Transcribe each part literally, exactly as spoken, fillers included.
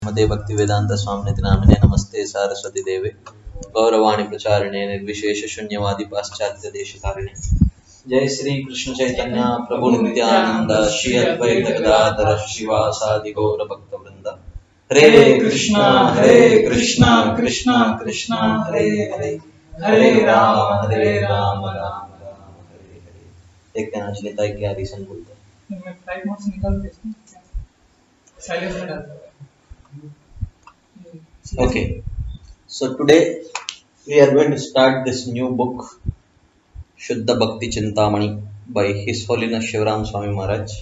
मदे भक्ति वेदांत स्वामिनिति नामिने नमस्ते सारस्वती देवे गौरवाणी प्रचारिणे निर्विशेष शून्यवादी पाश्चात्य देशकारिणे जय श्री कृष्ण चैतन्य प्रभु नित्यानंद श्री अद्वैत गदाधर शिवासादि गौर भक्त वृंद हरे कृष्णा हरे कृष्णा कृष्णा कृष्णा हरे हरे हरे राम हरे राम राम राम हरे हरे। देखते हैं आज नेता क्या रीजन बोलते हैं। मैं फ्लाइट मोड से निकाल देता हूं, साइलेंस में डाल। Okay, so today we are going to start this new book, Shuddha Bhakti Chintamani, by His Holiness Shivaram Swami Maharaj.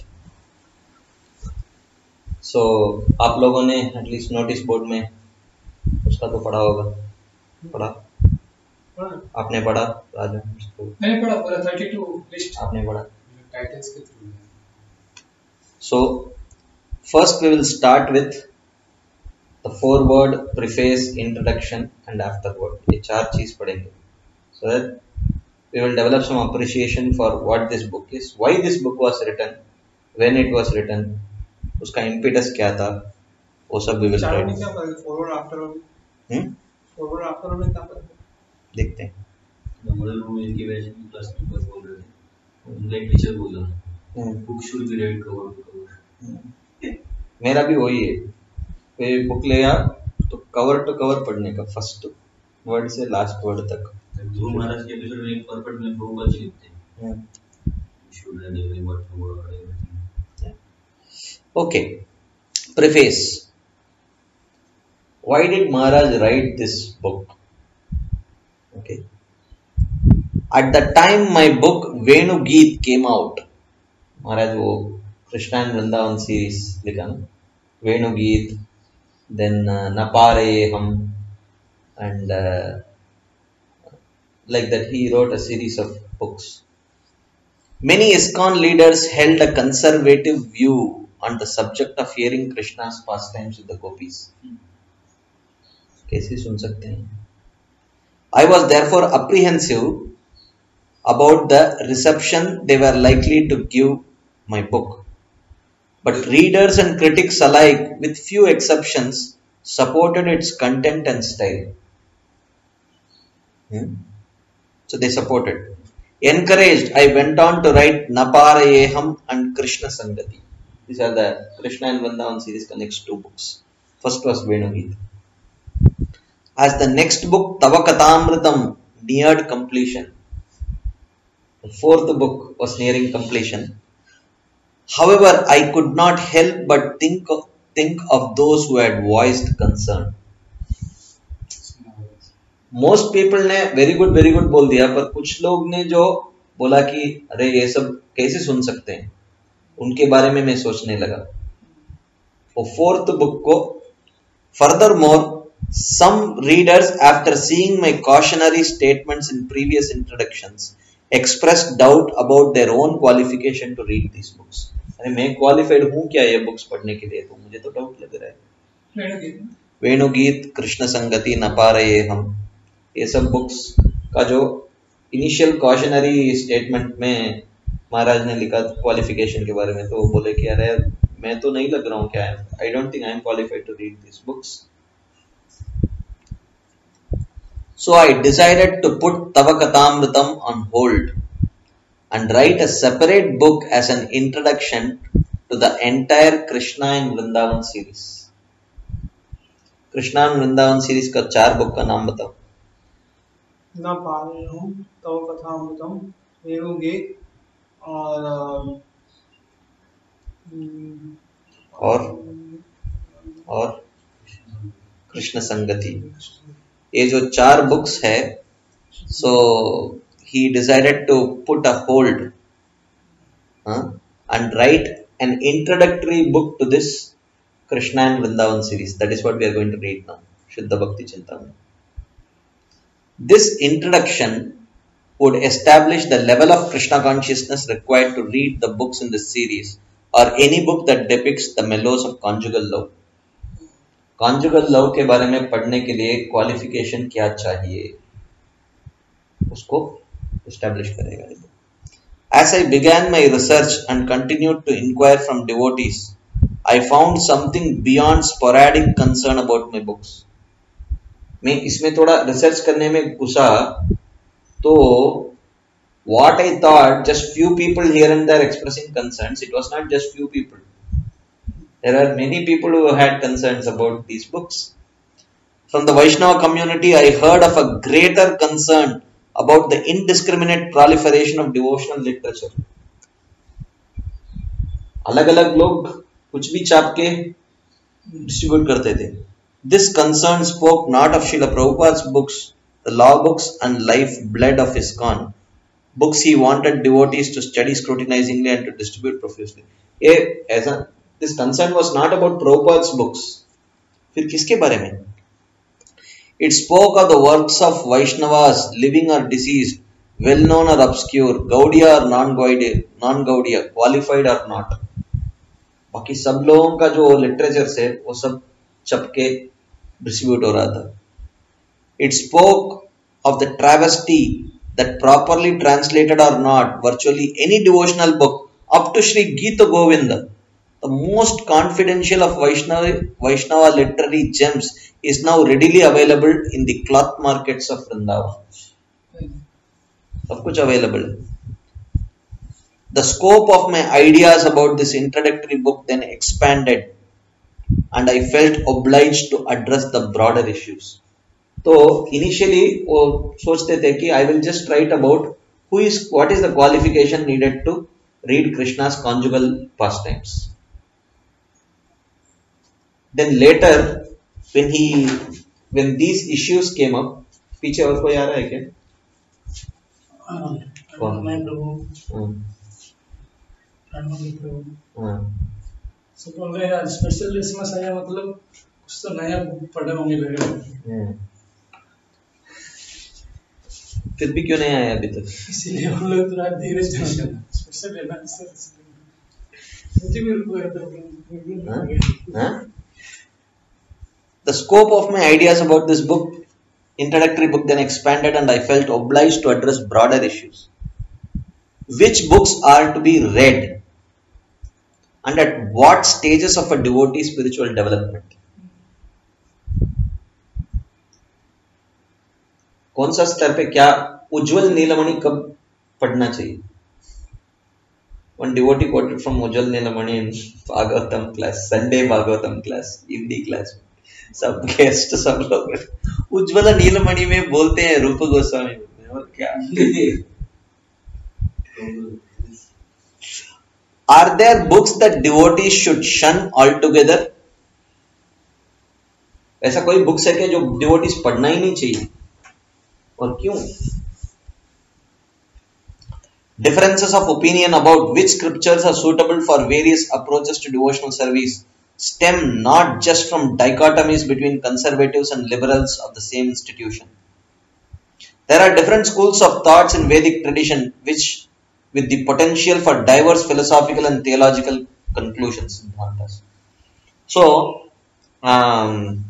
So आप लोगों ने एटलीस्ट नोटिस बोर्ड में उसका तो पढ़ा होगा, पढ़ा? आपने पढ़ा राजा? मैंने पढ़ा, पूरा थर्टी टू लिस्ट आपने पढ़ा टाइटल्स के through. So first we will start with the foreword, preface, introduction and afterword. ये चार चीज पढ़ेंगे so that we will develop some appreciation for what this book is, why this book was written, when it was written, उसका impetus क्या था, वो सब we will try. forward afterward hmm forward afterward में क्या फर्क है देखते हैं। मॉडल रूम इनकी वजह से क्लास में बस बोल रहे थे, उनका एक टीचर बोला book should be read cover to cover. मेरा भी वही है, कोई बुक ले आ तो कवर टू कवर पढ़ने का, फर्स्ट वर्ड से लास्ट वर्ड तक। ध्रुव महाराज के एपिसोड में एक परफेक्ट में प्रोवर्ब लिखते हैं, should read every word to word. Okay, preface. Why did Maharaj write this book? Okay, at the time my book Venu Geet came out, महाराज वो कृष्णा एंड वृंदावन सीरीज लिखा ना, वेणु गीत, then uh, Napareham, and uh, like that he wrote a series of books. Many ISKCON leaders held a conservative view on the subject of hearing Krishna's pastimes with the gopis. कैसे सुन सकते हैं? I was therefore apprehensive about the reception they were likely to give my book. But readers and critics alike, with few exceptions, supported its content and style. Hmm? So they supported. Encouraged, I went on to write Naparayeham and Krishna Sangati. These are the Krishna and Vrindavan series, the next two books. First was Venugita. As the next book, Tavakatamritam, neared completion. The fourth book was nearing completion. However, I could not help but think of, think of those who had voiced concern. Most people ने very good very good बोल दिया, पर कुछ लोग ने जो बोला कि अरे ये सब कैसे सुन सकते हैं, उनके बारे में मैं सोचने लगा। For fourth book को, furthermore, some readers after seeing my cautionary statements in previous introductions expressed doubt about their own qualification to read these books. अरे मैं क्वालिफाइड हूँ क्या ये बुक्स पढ़ने के लिए? तो मुझे तो डाउट लग रहा है। वेणुगीत, कृष्ण संगति, नपारयेहम, ये सब बुक्स का जो इनिशियल कॉशनरी स्टेटमेंट में महाराज ने लिखा क्वालिफिकेशन के बारे में, तो वो बोले कि अरे मैं तो नहीं लग रहा हूँ क्या, I don't think I am qualified to read this books. So I decided to put Tavakatamritam on hold and write a separate book as an introduction to the entire Krishna and Vrindavan series. Krishna and Vrindavan series का चार book का नाम बताओ। नापारयेहम, तवकथामृतम, वेणुगीत और और और कृष्ण संगति। ये जो चार बुक्स है, so he decided to put a hold huh, and write an introductory book to this Krishna and Vrindavan series. That is what we are going to read now, Shuddha Bhakti Chintamani. This introduction would establish the level of Krishna consciousness required to read the books in this series, or any book that depicts the mellows of conjugal love. Conjugal love के बारे में पढ़ने के लिए qualification क्या चाहिए, उसको establish करेगा। As I began my research and continued to inquire from devotees, I found something beyond sporadic concern about my books. मैं इसमें थोड़ा रिसर्च करने में घुसा तो what I thought just few people here and there expressing concerns, it was not just few people. There are many people who had concerns about these books. From the Vaishnava community, I heard of a greater concern about the indiscriminate proliferation of devotional literature. अलग अलग लोग कुछ भी छाप के distribute करते थे. This concern spoke not of Srila Prabhupada's books, the law books and life blood of ISKCON, books he wanted devotees to study scrutinizingly and to distribute profusely. ये ऐसा this concern was not about Prabhupada's books. फिर किसके बारे में? It spoke of the works of Vaishnavas, living or deceased, well known or obscure, Gaudiya or non-Gaudiya, non-Gaudiya, qualified or not. बाकी सब लोगों का जो लिटरेचर से वो सब छप के डिस्ट्रीब्यूट हो रहा था. It spoke of the travesty that properly translated or not, virtually any devotional book up to Sri Gita Govinda, the most confidential of Vaishnava, Vaishnava literary gems, is now readily available in the cloth markets of Vrindavan. सब कुछ available. The scope of my ideas about this introductory book then expanded, and I felt obliged to address the broader issues. तो initially वो सोचते थे कि I will just write about who is what is the qualification needed to read Krishna's conjugal pastimes. Then later when he when these issues came up, पीछे और कोई आ रहा है क्या? कौन? मैं प्रभु. हाँ. So बोल रहे हैं स्पेशल इसमें आया मतलब कुछ तो नया पढ़ने होंगे लगे. फिर भी क्यों नहीं आया अभी तक? इसीलिए हम लोग थोड़ा धीरे से स्पेशल है ना मुझे भी रुको यार. The scope of my ideas about this book, introductory book, then expanded, and I felt obliged to address broader issues. Which books are to be read, and at what stages of a devotee spiritual development? कौन सा स्तर पे क्या उज्जवल नीलमणि कब पढ़ना चाहिए? One devotee quoted from Ujjwal Nilamani in Bhagavatam class, Sunday Bhagavatam class, Hindi class. सब guest सब लोग उज्ज्वल नीलमणि में बोलते हैं रूप गोस्वामी में, और क्या? Are there books that devotees should shun altogether? ऐसा कोई बुक्स है क्या जो डिवोटीज पढ़ना ही नहीं चाहिए, और क्यों? Differences of opinion about which scriptures are suitable for various approaches to devotional service stem not just from dichotomies between conservatives and liberals of the same institution. There are different schools of thoughts in Vedic tradition which with the potential for diverse philosophical and theological conclusions. So, um,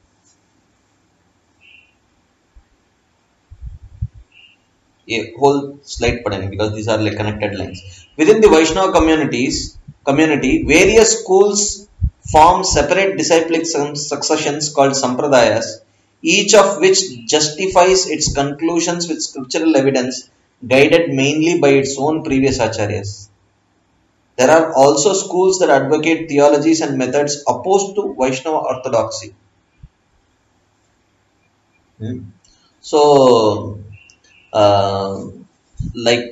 a whole slide padani because these are like connected lines. Within the Vaishnava communities, community, various schools form separate disciplic successions called sampradayas, each of which justifies its conclusions with scriptural evidence, guided mainly by its own previous acharyas. There are also schools that advocate theologies and methods opposed to Vaishnava orthodoxy. Hmm. So, uh, like,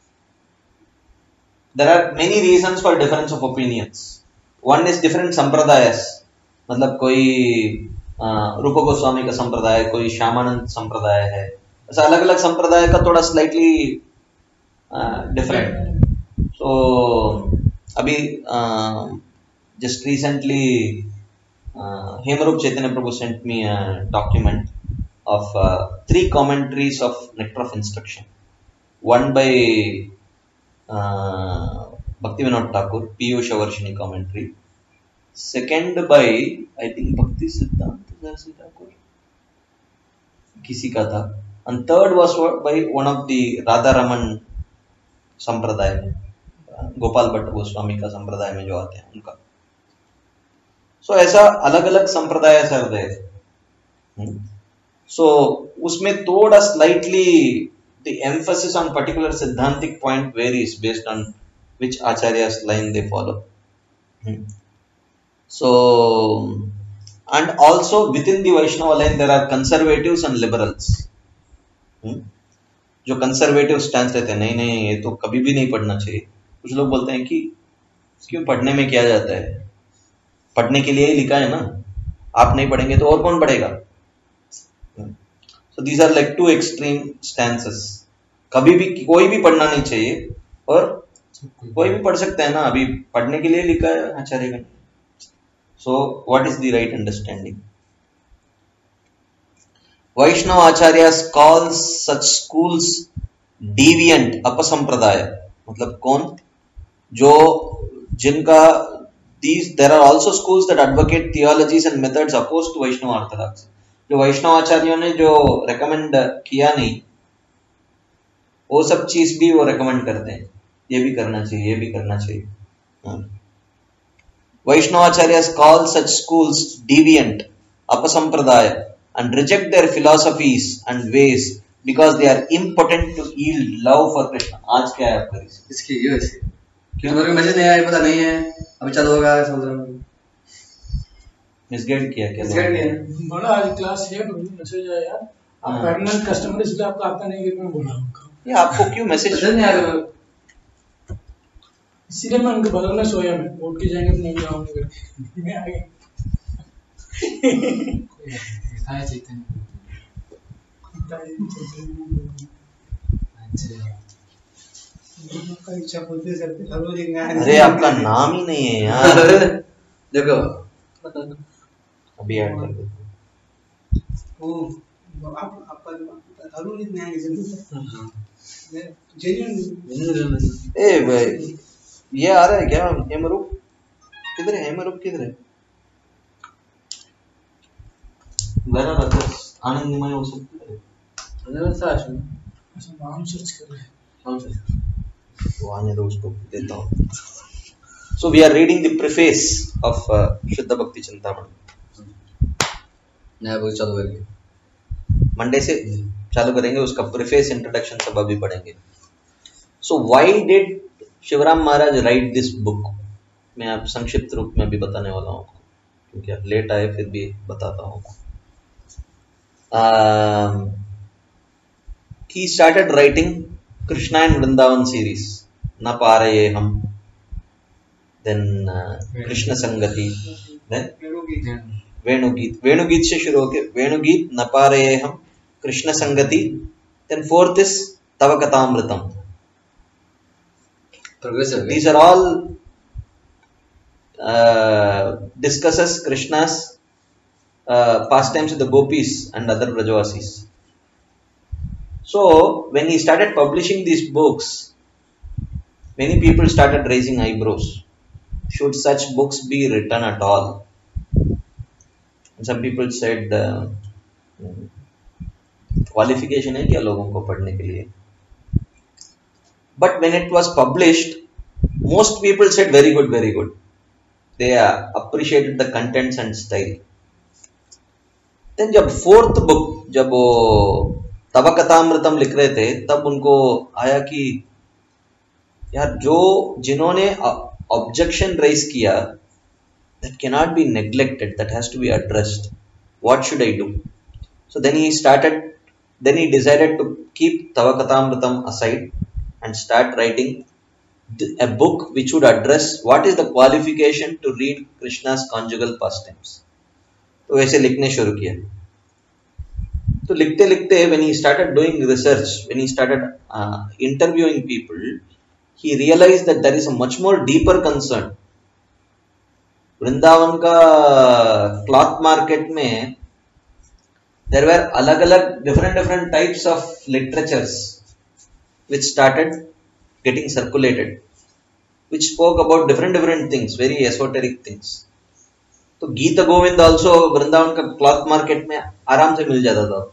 there are many reasons for difference of opinions. One is different sampradayas. मतलब कोई रूप गोस्वामी का संप्रदाय, कोई श्यामानंद संप्रदाय है, ऐसा अलग अलग संप्रदाय का थोड़ा स्लाइटली डिफरेंट. सो अभी just recently Hemrup Chaitanya Prabhu sent me document of uh, three commentaries of Nectar of Instruction. One by uh, Bhaktivinoda Thakur, Piyusha Varshini commentary. Second by, I think, Bhakti Siddhanta Dasi Thakur. किसी का था. And third was by one of the Radha Raman संप्रदाय में, गोपाल भट्ट गोस्वामी का संप्रदाय में जो आते हैं उनका. सो so, ऐसा अलग अलग संप्रदाय सर थे. सो उसमें थोड़ा slightly the emphasis on particular siddhantic point varies based on which acharya's line they follow. Hmm. So, and also within the Vaishnava line there are conservatives and liberals. Hmm. जो conservative stance रहते हैं, नहीं नहीं ये तो कभी भी नहीं पढ़ना चाहिए. कुछ लोग बोलते हैं कि क्यों पढ़ने में क्या जाता है, पढ़ने के लिए ही लिखा है ना, आप नहीं पढ़ेंगे तो और कौन पढ़ेगा. So these are like two extreme stances. कभी भी कोई भी पढ़ना नहीं चाहिए और कोई भी पढ़ सकता है ना, अभी पढ़ने के लिए लिखा है आचार्य का. So what is the right understanding? Vaishnava Acharyas calls such schools deviant अपसंप्रदाय. मतलब कौन, जो जिनका these there are also schools that advocate theologies and methods opposed to Vaishnava orthodoxy. जो वैष्णव आचार्यों ने जो रेकमेंड किया नहीं, वो सब चीज भी वो रेकमेंड करते हैं, ये भी करना चाहिए, ये भी करना चाहिए. Vaishnava acharyas call such schools deviant अपसंप्रदाय and reject their philosophies and ways because they are impotent to yield love for Krishna. आज क्या है आपका इसकी ये वैसे क्यों मेरे को मैसेज नहीं आया, पता नहीं है अभी चालू होगा, समझ रहा हूँ. मिसगाइड किया क्या? मिसगाइड किया बोला आज क्लास लेट हुई, मैसेज आया यार आप परमानेंट कस्टमर इसलिए आपको आता नहीं कि मैं बोला हूँ. ये आपको क्यों मैसेज नहीं आया? इसीलिए मैं उनके बगल में सोया, मैं उठ के जाएंगे तो नहीं जाऊंगा करके मैं आ गया. अरे आपका नाम ही नहीं है यार. देखो अभी ऐड कर दो. ए भाई ये आ रहा है क्या? हेमरूप किधर है? हेमरूप किधर है? Where are others? आनंदमय हो सकते हैं. नाम सर्च कर रहे हैं. नाम सर्च वो आने दो, उसको देता हूँ. So we are reading the preface of uh, Shuddha Bhakti Chintamani. नया बुक चालू करेंगे, मंडे से चालू करेंगे, उसका प्रीफेस इंट्रोडक्शन सब अभी पढ़ेंगे. So why did Shivram Maharaj write this book? मैं आप संक्षिप्त रूप में अभी बताने वाला हूँ, क्योंकि आप लेट आए फिर भी बताता हूँ. Um, he started writing Krishna and Vrindavan series. Na Paraye Hum, then uh, Krishna Sangati, then Venugeet. Venugeet से शुरू होके Venugeet, Na Paraye Hum, Krishna Sangati, then fourth is Tava Kathamritam. These are all uh, discusses Krishna's Uh, pastimes with the gopis and other brajavasis. So when he started publishing these books, many people started raising eyebrows. Should such books be written at all? And some people said, uh, qualification है क्या लोगों को पढ़ने के लिए? But when it was published, most people said very good, very good. They uh, appreciated the contents and style. Then जब fourth book, जब वो तव कथामृतम लिख रहे थे, तब उनको आया कि यार जो जिन्होंने ऑब्जेक्शन रेज किया, that cannot be neglected, that has to be addressed. What should I do? So then he started, then he decided to keep Tava Kathamritam aside and start writing a book which would address what is the qualification to read Krishna's conjugal pastimes. तो वैसे लिखने शुरू किया. तो लिखते लिखते when he started doing research, when he started uh, interviewing people, he realized that there is a much more deeper concern. Vrindavan का cloth market में there were अलग अलग different different types of literatures which started getting circulated, which spoke about different different things, very esoteric things. तो Gita Govind also Vrindavan का cloth market में आराम से मिल जाता था.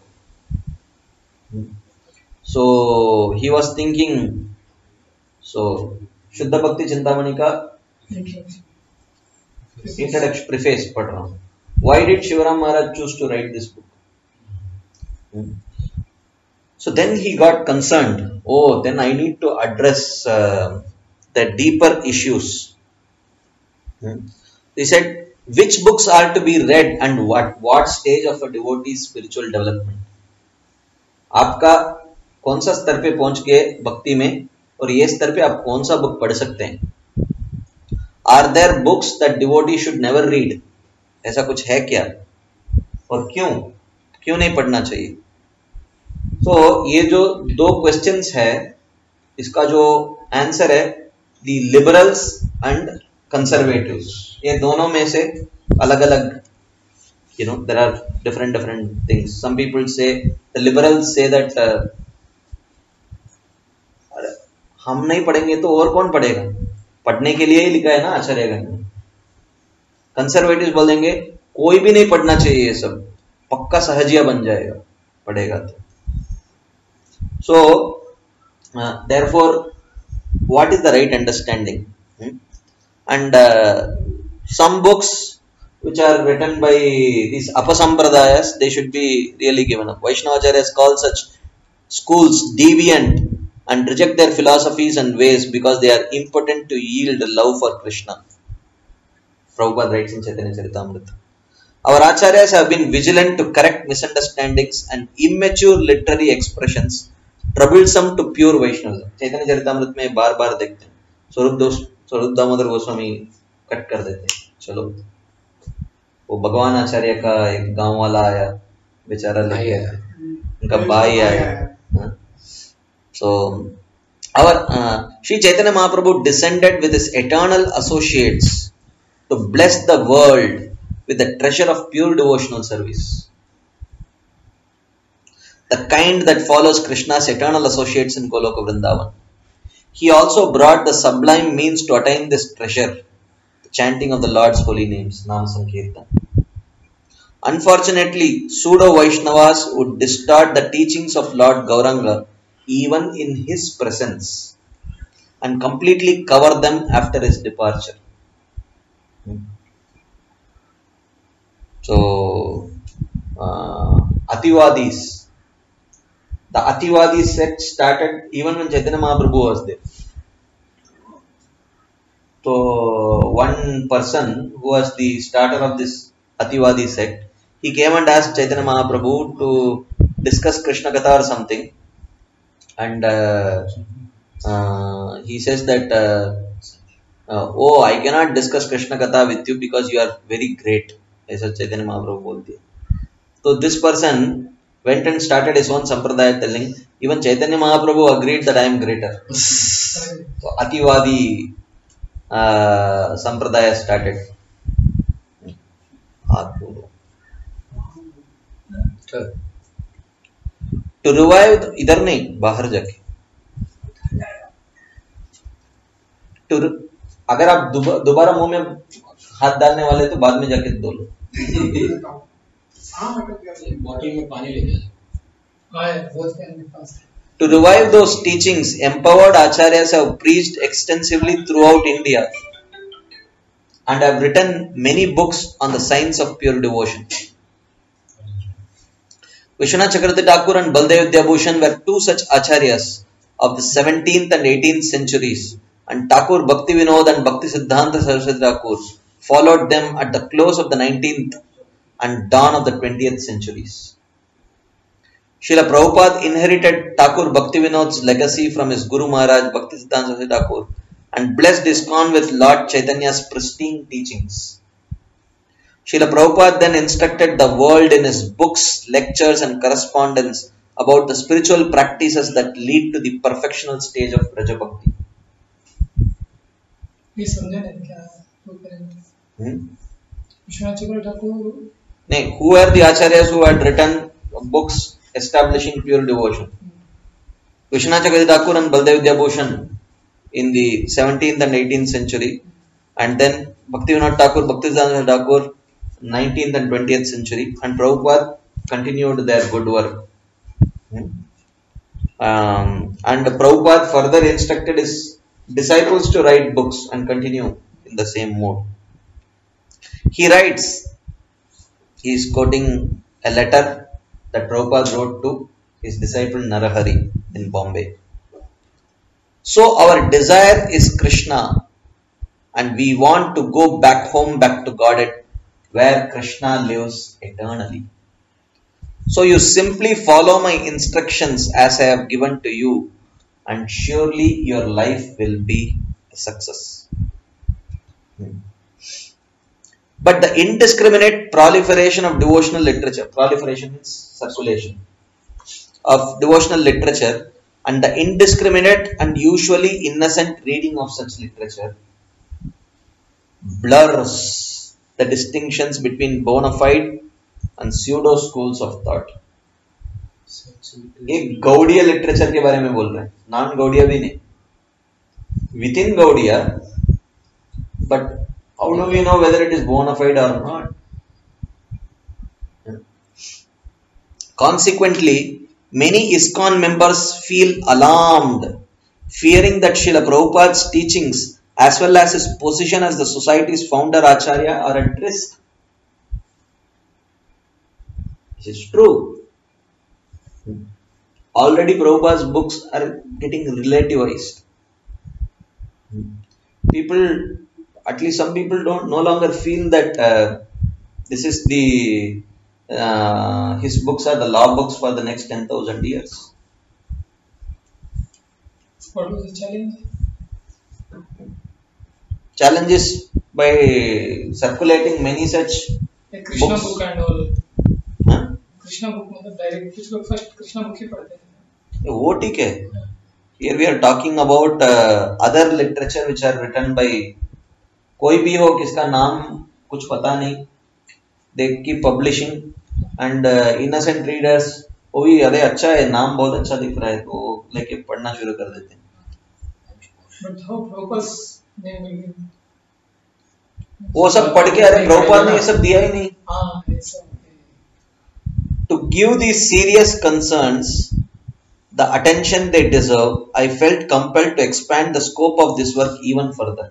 सो ही वॉज थिंकिंग, सो शुद्ध भक्ति चिंतामणि का Introduction, preface पढ़ रहा हूँ. Why did Shivaram Maharaj choose to write this book? Hmm. So then he got concerned. Oh, then I need to address uh, the deeper issues. Hmm. He said, which books are to be read and what what stage of a devotee's spiritual development? आपका कौन सा स्तर पे पहुंच गए भक्ति में और ये स्तर पे आप कौन सा बुक पढ़ सकते हैं? Are there books that devotee should never read? ऐसा कुछ है क्या? और क्यों क्यों नहीं पढ़ना चाहिए? तो ये जो दो क्वेश्चंस है इसका जो आंसर है दी लिबरल्स एंड कंजर्वेटिव्स, ये दोनों में से अलग अलग, you know, there are different different things. Some people say, the liberals say that uh, हम नहीं पढ़ेंगे तो और कौन पढ़ेगा, पढ़ने के लिए ही लिखा है ना आचार्यगण ने. कंजर्वेटिव्स बोलेंगे कोई भी नहीं पढ़ना चाहिए, ये सब पक्का सहजिया बन जाएगा पढ़ेगा तो. So uh, therefore what is the right understanding? Hmm? And uh, some books which are written by these apasampradayas, they should be really given up. Vaishnavacharyas call such schools deviant and reject their philosophies and ways because they are impotent to yield love for Krishna. Prabhupada writes in Chaitanya Charitamrita. Our acharyas have been vigilant to correct misunderstandings and immature literary expressions troublesome to pure Vaishnavism. Chaitanya Charitamrita में बार बार देखते हैं स्वरूप दोष स्वरूप Damodar Goswami cut कर देते हैं. चलो वो भगवान आचार्य का एक गांव वाला आया, बेचारा लेके आया, उनका भाई आया. So our uh, Sri Chaitanya Mahaprabhu descended with his eternal associates to bless the world with the treasure of pure devotional service, the kind that follows Krishna's eternal associates in Goloka Vrindavan. He also brought the sublime means to attain this treasure, the chanting of the Lord's holy names, Nam Sankirtan. Unfortunately, pseudo-Vaishnavas would distort the teachings of Lord Gauranga even in his presence and completely cover them after his departure. So, uh, Ativadis, the Ativadi sect started even when Chaitanya Mahaprabhu was there. So, one person who was the starter of this Ativadi sect, he came and asked Chaitanya Mahaprabhu to discuss Krishna Katha or something. And uh, uh, he says that, uh, uh, oh, I cannot discuss Krishna Katha with you because you are very great. ऐसा Chaitanya Mahaprabhu बोलती है. So this person went and started his own sampradaya telling, even Chaitanya Mahaprabhu agreed that I am greater. So Ativadi uh, sampradaya started. To revive, इधर नहीं, बाहर जाके. To अगर आप दोबारा मुंह में हाथ डालने वाले तो बाद में जाके धो लो. बॉटल में पानी लेके. To revive those teachings, empowered acharyas have preached extensively throughout India and have written many books on the science of pure devotion. Vishwanath Chakravarti Thakur and Baldev Vidyabhushan were two such acharyas of the seventeenth and eighteenth centuries, and Thakur Bhakti Vinod and Bhakti Siddhanta Saraswati Thakur followed them at the close of the nineteenth and dawn of the twentieth centuries. Srila Prabhupada inherited Thakur Bhakti Vinod's legacy from his Guru Maharaj Bhakti Siddhanta Saraswati Thakur and blessed ISKCON with Lord Chaitanya's pristine teachings. Srila Prabhupada then instructed the world in his books, lectures and correspondence about the spiritual practices that lead to the perfectional stage of Raja Bhakti. Hmm? No, who are the acharyas who had written books establishing pure devotion? Vishwanath Chakravarti Thakur and Baldev Vidyabhushan in the seventeenth and eighteenth century, and then Bhakti Vinod Thakur, Bhakti Siddhanta Thakur, nineteenth and twentieth century, and Prabhupada continued their good work. Hmm? Um, and Prabhupada further instructed his disciples to write books and continue in the same mode. He writes, he is quoting a letter that Prabhupada wrote to his disciple Narahari in Bombay. So our desire is Krishna, and we want to go back home, back to Godhead, where Krishna lives eternally. So you simply follow my instructions as I have given to you, and surely your life will be a success. Hmm. But the indiscriminate proliferation of devotional literature, proliferation means circulation, of devotional literature, and the indiscriminate and usually innocent reading of such literature blurs the distinctions between bona fide and pseudo schools of thought. एक Gaudiya literature के बारे में बोल रहे हैं, non Gaudiya भी नहीं, within Gaudiya, but how do we know whether it is bona fide or not? Consequently, many ISKCON members feel alarmed, fearing that Srila Prabhupada's teachings as well as his position as the society's founder Acharya are at risk. This is true. Already Prabhupada's books are getting relativized. People, at least some people don't no longer feel that uh, this is the uh, his books are the law books for the next ten thousand years. What was the challenge? Challenge is by circulating many such like Krishna books. book and all. Huh? Krishna book मतलब direct कुछ लोग first Krishna book ही पढ़ते हैं. वो ठीक है. Here we are talking about uh, other literature which are written by कोई भी हो किसका नाम कुछ पता नहीं, they keep publishing and uh, innocent readers वो भी अरे अच्छा है, नाम बहुत अच्छा दिख रहा है तो लेके पढ़ना शुरू कर देते हैं. But how Prabhupada's name वो सब पढ़ के अरे प्रभुपाद ने ये सब दिया ही नहीं. हाँ ऐसा. To give these serious concerns the attention they deserve, I felt compelled to expand the scope of this work even further.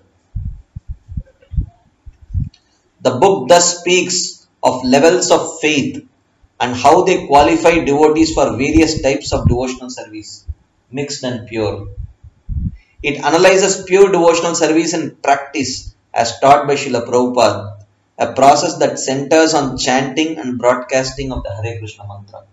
The book thus speaks of levels of faith and how they qualify devotees for various types of devotional service, mixed and pure. It analyzes pure devotional service in practice as taught by Srila Prabhupada, a process that centers on chanting and broadcasting of the Hare Krishna mantra.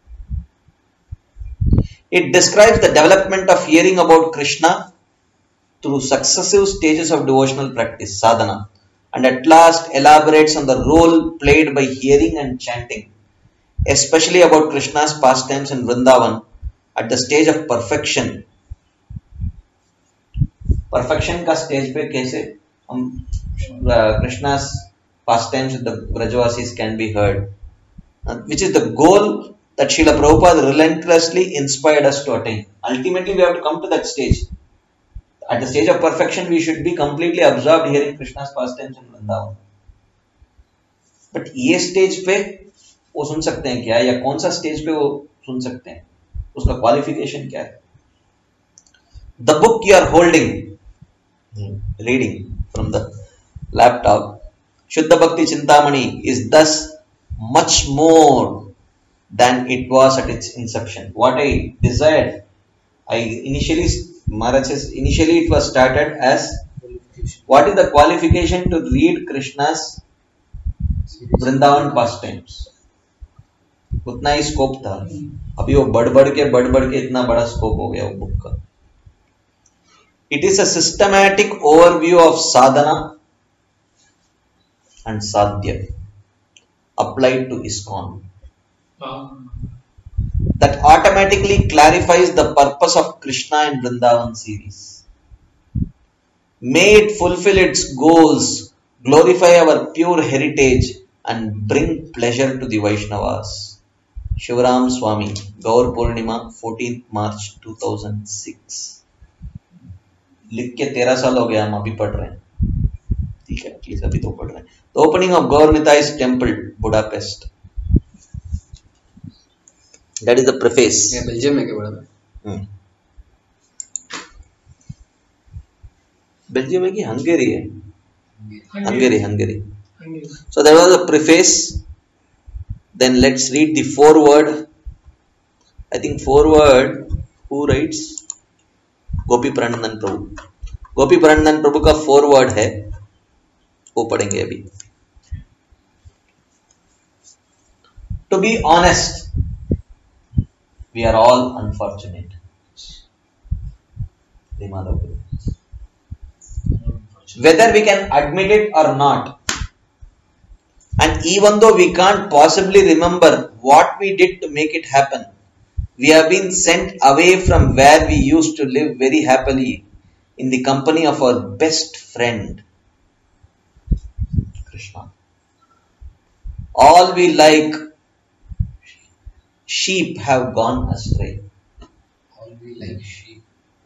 It describes the development of hearing about Krishna through successive stages of devotional practice, sadhana, and at last elaborates on the role played by hearing and chanting, especially about Krishna's pastimes in Vrindavan at the stage of perfection. Perfection का stage पे कैसे हम Krishna's pastimes with the Brajavasis can be heard, which is the goal that Srila Prabhupada relentlessly inspired us to attain. Ultimately, we have to come to that stage. At the stage of perfection, we should be completely absorbed hearing Krishna's pastimes in Vrindavan. But ये stage पे वो सुन सकते हैं क्या, या कौन सा stage पे वो सुन सकते हैं, उसका qualification क्या है? The book you are holding, reading from the laptop, Shuddha Bhakti Chintamani, is thus much more than it was at its inception. What I desired, I initially, Maharaj says, initially it was started as, what is the qualification to read Krishna's Vrindavan pastimes? उतना ही scope था. अभी वो बढ़ बढ़ के बढ़ बढ़ के इतना बड़ा स्कोप हो गया वो बुक का. It is a systematic overview of sadhana and sadhya applied to ISKCON. That automatically clarifies the purpose of Krishna and Vrindavan series. May it fulfill its goals, glorify our pure heritage, and bring pleasure to the Vaishnavas. Shivaram Swami, Gaur Purnima, fourteenth March two thousand six. लिख के तेरह साल हो गया, हम अभी पढ़ रहे हैं. ठीक है, एटलीस्ट अभी तो पढ़ रहे हैं. The opening of Gaur Nittai's temple, Budapest. That is the preface. ये बेल्जियम में क्या बड़ा है? बेल्जियम है कि हंगेरी है? Hungary, Hungary. So there was a preface. Then let's read the foreword. I think foreword who writes? गोपी प्रणंदन प्रभु. गोपी प्रणंदन प्रभु का foreword है, वो पढ़ेंगे अभी. To be honest, we are all unfortunate. Whether we can admit it or not, and even though we can't possibly remember what we did to make it happen, we have been sent away from where we used to live very happily in the company of our best friend, Krishna. All we like sheep have gone astray. All we like sheep.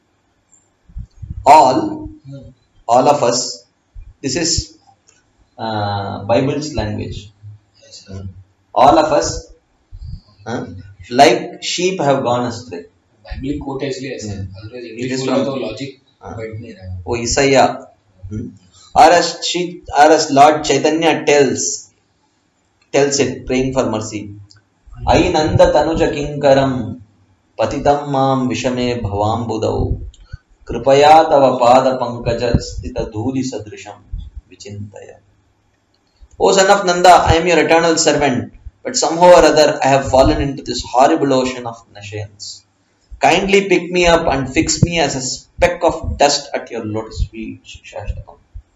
All, all of us. This is uh, Bible's language. Yes, sir. All of us, uh, like sheep have gone astray. Bible quote इसलिए ऐसे Hmm. always It English is बोला from- तो logic हाँ. बैठ नहीं रहा. O Isaiah, hmm? or as she, or as Lord Chaitanya tells, tells it, praying for mercy. Ai nanda tanuja kinkaram patitam mam vishame bhavam budau kripaya tava pada pankaja stita dhuli sadrisham vichintaya. O son of Nanda, I am your eternal servant, but somehow or other I have fallen into this horrible ocean of nations. Kindly pick me up and fix me as a speck of dust at your lotus feet, Shikshashtakam.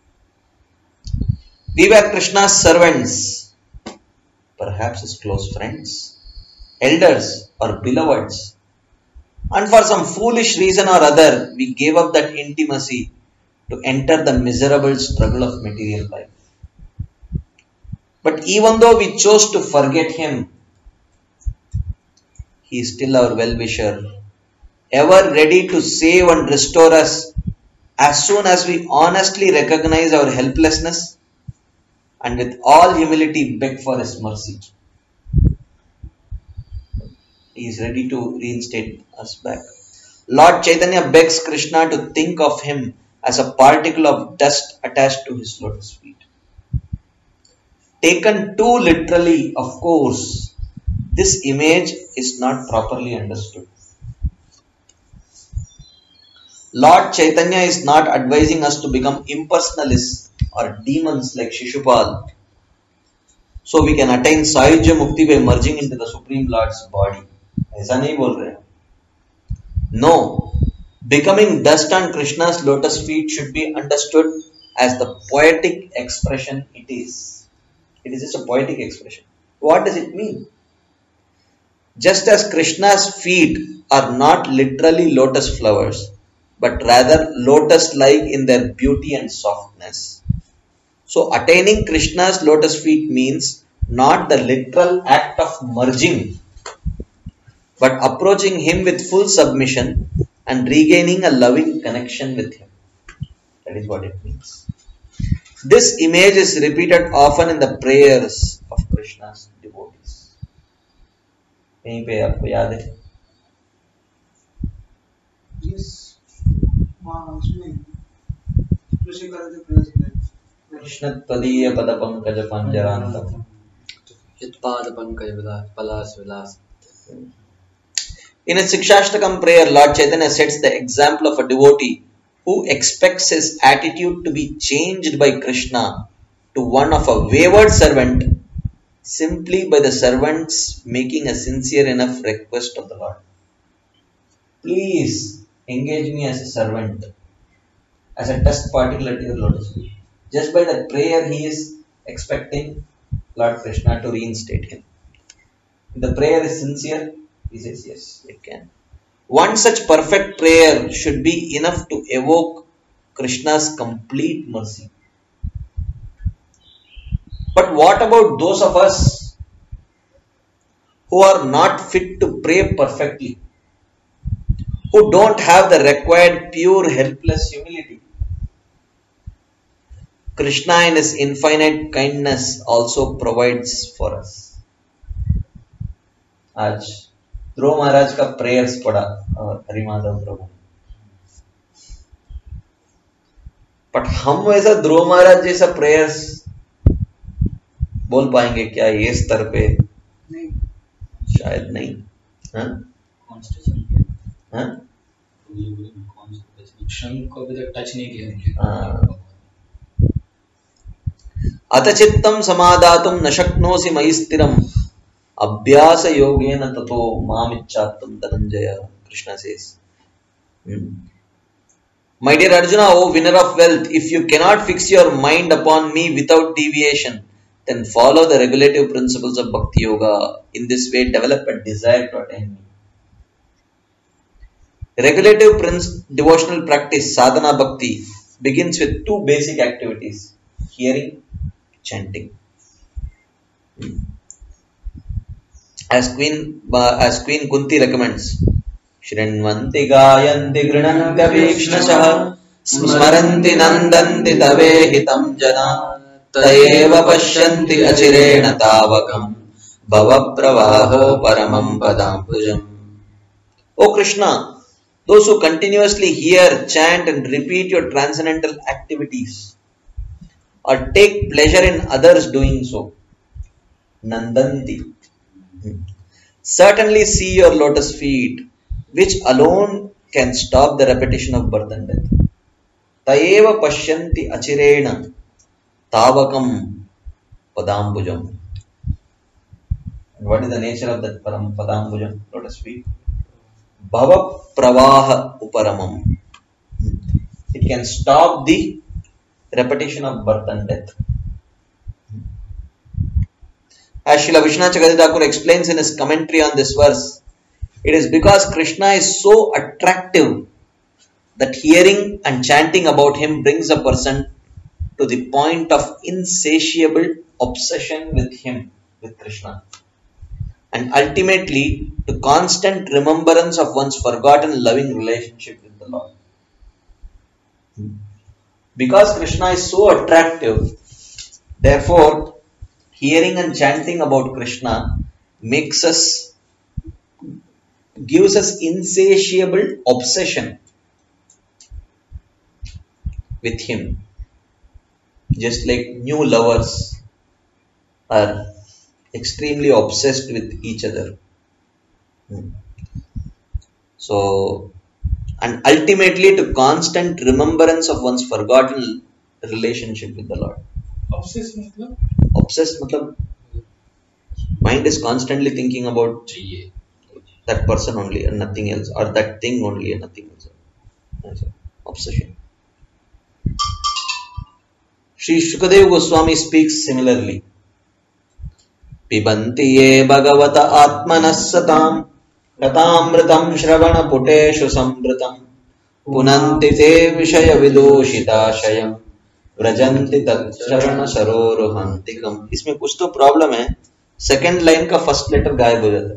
We were Krishna's servants, perhaps his close friends, elders or beloveds, and for some foolish reason or other, we gave up that intimacy to enter the miserable struggle of material life. But even though we chose to forget him, he is still our well-wisher, ever ready to save and restore us as soon as we honestly recognize our helplessness and with all humility beg for his mercy. He is ready to reinstate us back. Lord Chaitanya begs Krishna to think of him as a particle of dust attached to his lotus feet. Taken too literally, of course, this image is not properly understood. Lord Chaitanya is not advising us to become impersonalists or demons like Shishupal, so we can attain Sahajya Mukti by merging into the Supreme Lord's body. ऐसा नहीं बोल रहे. No, becoming dust on Krishna's lotus feet should be understood as the poetic expression it is. It is just a poetic expression. What does it mean? Just as Krishna's feet are not literally lotus flowers, but rather lotus-like in their beauty and softness. So attaining Krishna's lotus feet means not the literal act of merging, but approaching him with full submission and regaining a loving connection with him. That is what it means. This image is repeated often in the prayers of Krishna's devotees. कहीं पे आपको याद है? Yes. हाँ उसमें कृषि करते प्रयास कृष्ण तदीय पद Pankaj पंजरांतम. Yatpad pankaj vilas palas vilas. In a Sikshashtakam prayer, Lord Chaitanya sets the example of a devotee who expects his attitude to be changed by Krishna to one of a wayward servant simply by the servant's making a sincere enough request of the Lord. Please engage me as a servant, as a dust particle at your lotus feet. Just by that prayer, he is expecting Lord Krishna to reinstate him. If the prayer is sincere, he says, yes, it can. One such perfect prayer should be enough to evoke Krishna's complete mercy. But what about those of us who are not fit to pray perfectly, who don't have the required pure, helpless humility? Krishna in his infinite kindness also provides for us. आज ध्रुव महाराज का prayers पढ़ा और हरिमाधव प्रभु, but हम वैसा ध्रुव महाराज जैसा prayers बोल पाएंगे क्या ये स्तर पे? नहीं, शायद नहीं। हाँ हाँ क्षण को अभी तक टच नहीं किया। हाँ। अत चित्तं समादातुं न शक्नोसि मयि स्थिरम् अभ्यास योगेन ततो मामिच्छाप्तुं Dhananjay. Krishna says, hmm. My dear Arjuna, O winner of wealth, if you cannot fix your mind upon me without deviation, then follow the regulative principles of Bhakti Yoga. In this way, develop a desire to attain me. Regulative prince, devotional practice, sadhana bhakti, begins with two basic activities: hearing, chanting. Hmm. As Queen, uh, as Queen Kunti recommends, Shrinvanti gayanti grinanti vikšnashah smaranti nandanti tavehitam jana tayeva pashyanti achirena tavakam bhava pravaho paramam padambujam. O Krishna, those who continuously hear, chant and repeat your transcendental activities or take pleasure in others doing so, nandanti, certainly see your lotus feet, which alone can stop the repetition of birth and death. Tayeva pashyanti achirena tavakam padambujam. And what is the nature of that param padambujam, lotus feet? Bhava pravaha uparamam. It can stop the repetition of birth and death. As Srila Vishwanath Chakravarti Thakur explains in his commentary on this verse, it is because Krishna is so attractive that hearing and chanting about him brings a person to the point of insatiable obsession with him, with Krishna, and ultimately to constant remembrance of one's forgotten loving relationship with the Lord. Because Krishna is so attractive, therefore, hearing and chanting about Krishna makes us, gives us insatiable obsession with him. Just like new lovers are extremely obsessed with each other. So, and ultimately to constant remembrance of one's forgotten relationship with the Lord. Obsessed matlab? Obsessed matlab mind is constantly thinking about that person only and nothing else, or that thing only and nothing else. That's obsession. Sri Shukadeva Goswami speaks similarly. Pibanti ye bhagavata atmanas satam katamritam shravana puteshu samritam punanti te vishaya vidoshita shayam vrajanti tatcharana saroruhantikam. इसमें कुछ तो problem है, second line का first letter गायब हो जाता है.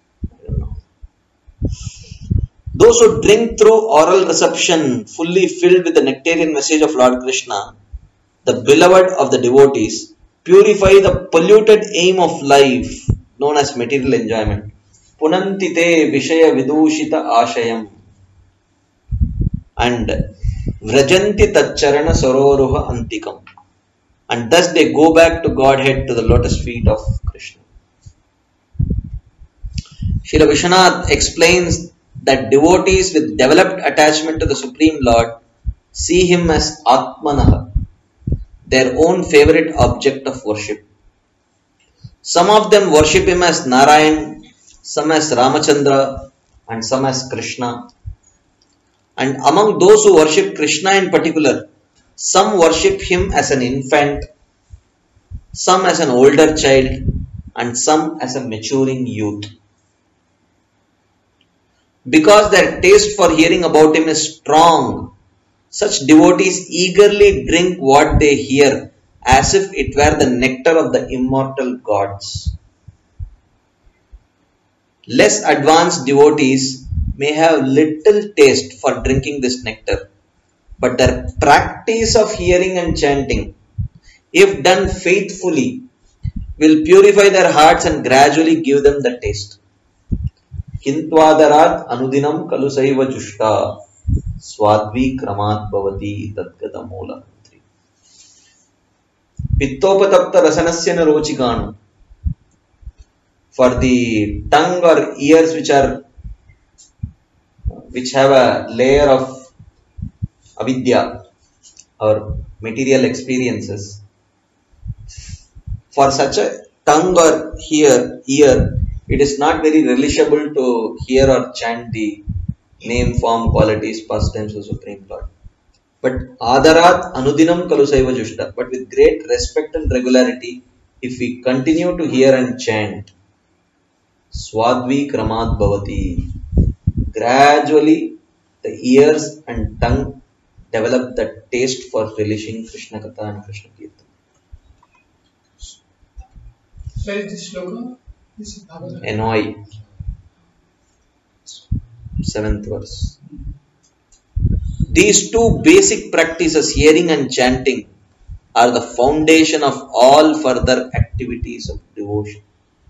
Those who drink through oral reception, fully filled with the nectarian message of Lord Krishna, the beloved of the devotees, purify the polluted aim of life known as material enjoyment. Punanti te vishaya vidushita ashayam and vrajanti tacharana saroruha antikam, and thus they go back to Godhead, to the lotus feet of Krishna. Srila Vishwanath explains that devotees with developed attachment to the Supreme Lord see him as Atmanaha, their own favorite object of worship. Some of them worship him as Narayan, some as Ramachandra, and some as Krishna. And among those who worship Krishna in particular, some worship him as an infant, some as an older child, and some as a maturing youth. Because their taste for hearing about him is strong, such devotees eagerly drink what they hear as if it were the nectar of the immortal gods. Less advanced devotees may have little taste for drinking this nectar, but their practice of hearing and chanting, if done faithfully, will purify their hearts and gradually give them the taste. Kintvadarat anudinam kalusaiva jushta swadvi kramat bhavati tadgata mola. pittopatapta rasanasya na rochikanu. For the tongue or ears which are which have a layer of avidya or material experiences, for such a tongue or hear, ear, it is not very relishable to hear or chant the name, form, qualities, pastimes of Supreme Lord. But adarat anudinam kalusaiva jushta. But with great respect and regularity, if we continue to hear and chant, swadvi kramat bhavati, gradually the ears and tongue develop the taste for relishing Krishna Katha and Krishna Kirtan. Where is this shloka? This is Bhagavad Gita. N O I, seventh verse. These two basic practices, hearing and chanting, are the foundation of all further activities of devotion.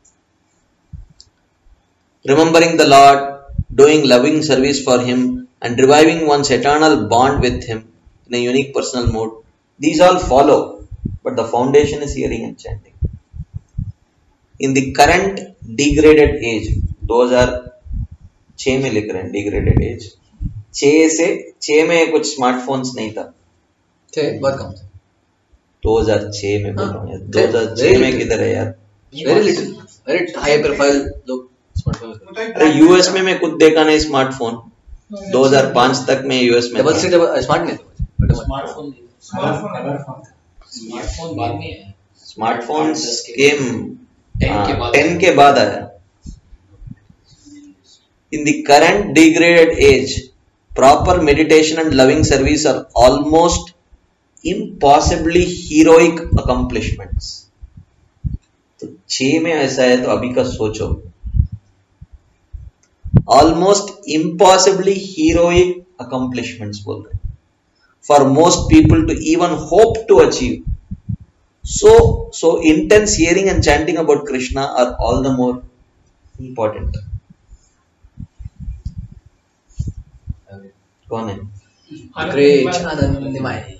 Remembering the Lord, doing loving service for Him, and reviving one's eternal bond with Him in a unique personal mode, these all follow, but the foundation is hearing and chanting. In the current degraded age, those are छह में लिख रहे हैं degraded age, छह से छह में कुछ स्मार्टफोन्स नहीं था, छह बहुत कम, दो हज़ार छह में बोल रहा हूँ यार, दो हज़ार छह में किधर है यार, very little, very high profile लोग स्मार्टफोन, अरे यूएस में मैं खुद देखा नहीं स्मार्टफोन, दो हज़ार पाँच तक मैं यूएस में डबल थ्री स्मार्ट नहीं था, स्मार्टफोन स्मार्टफोन स्मार्टफोन बाद में है, स्मार्टफोन्स केम टेन के बाद आया. In the current degraded age, proper meditation and loving service are almost impossibly heroic accomplishments. तो छह में ऐसा है तो अभी का सोचो, almost impossibly heroic accomplishments बोल रहे for most people to even hope to achieve. So, so intense hearing and chanting about Krishna are all the more important. कौन है? Great Anandamai.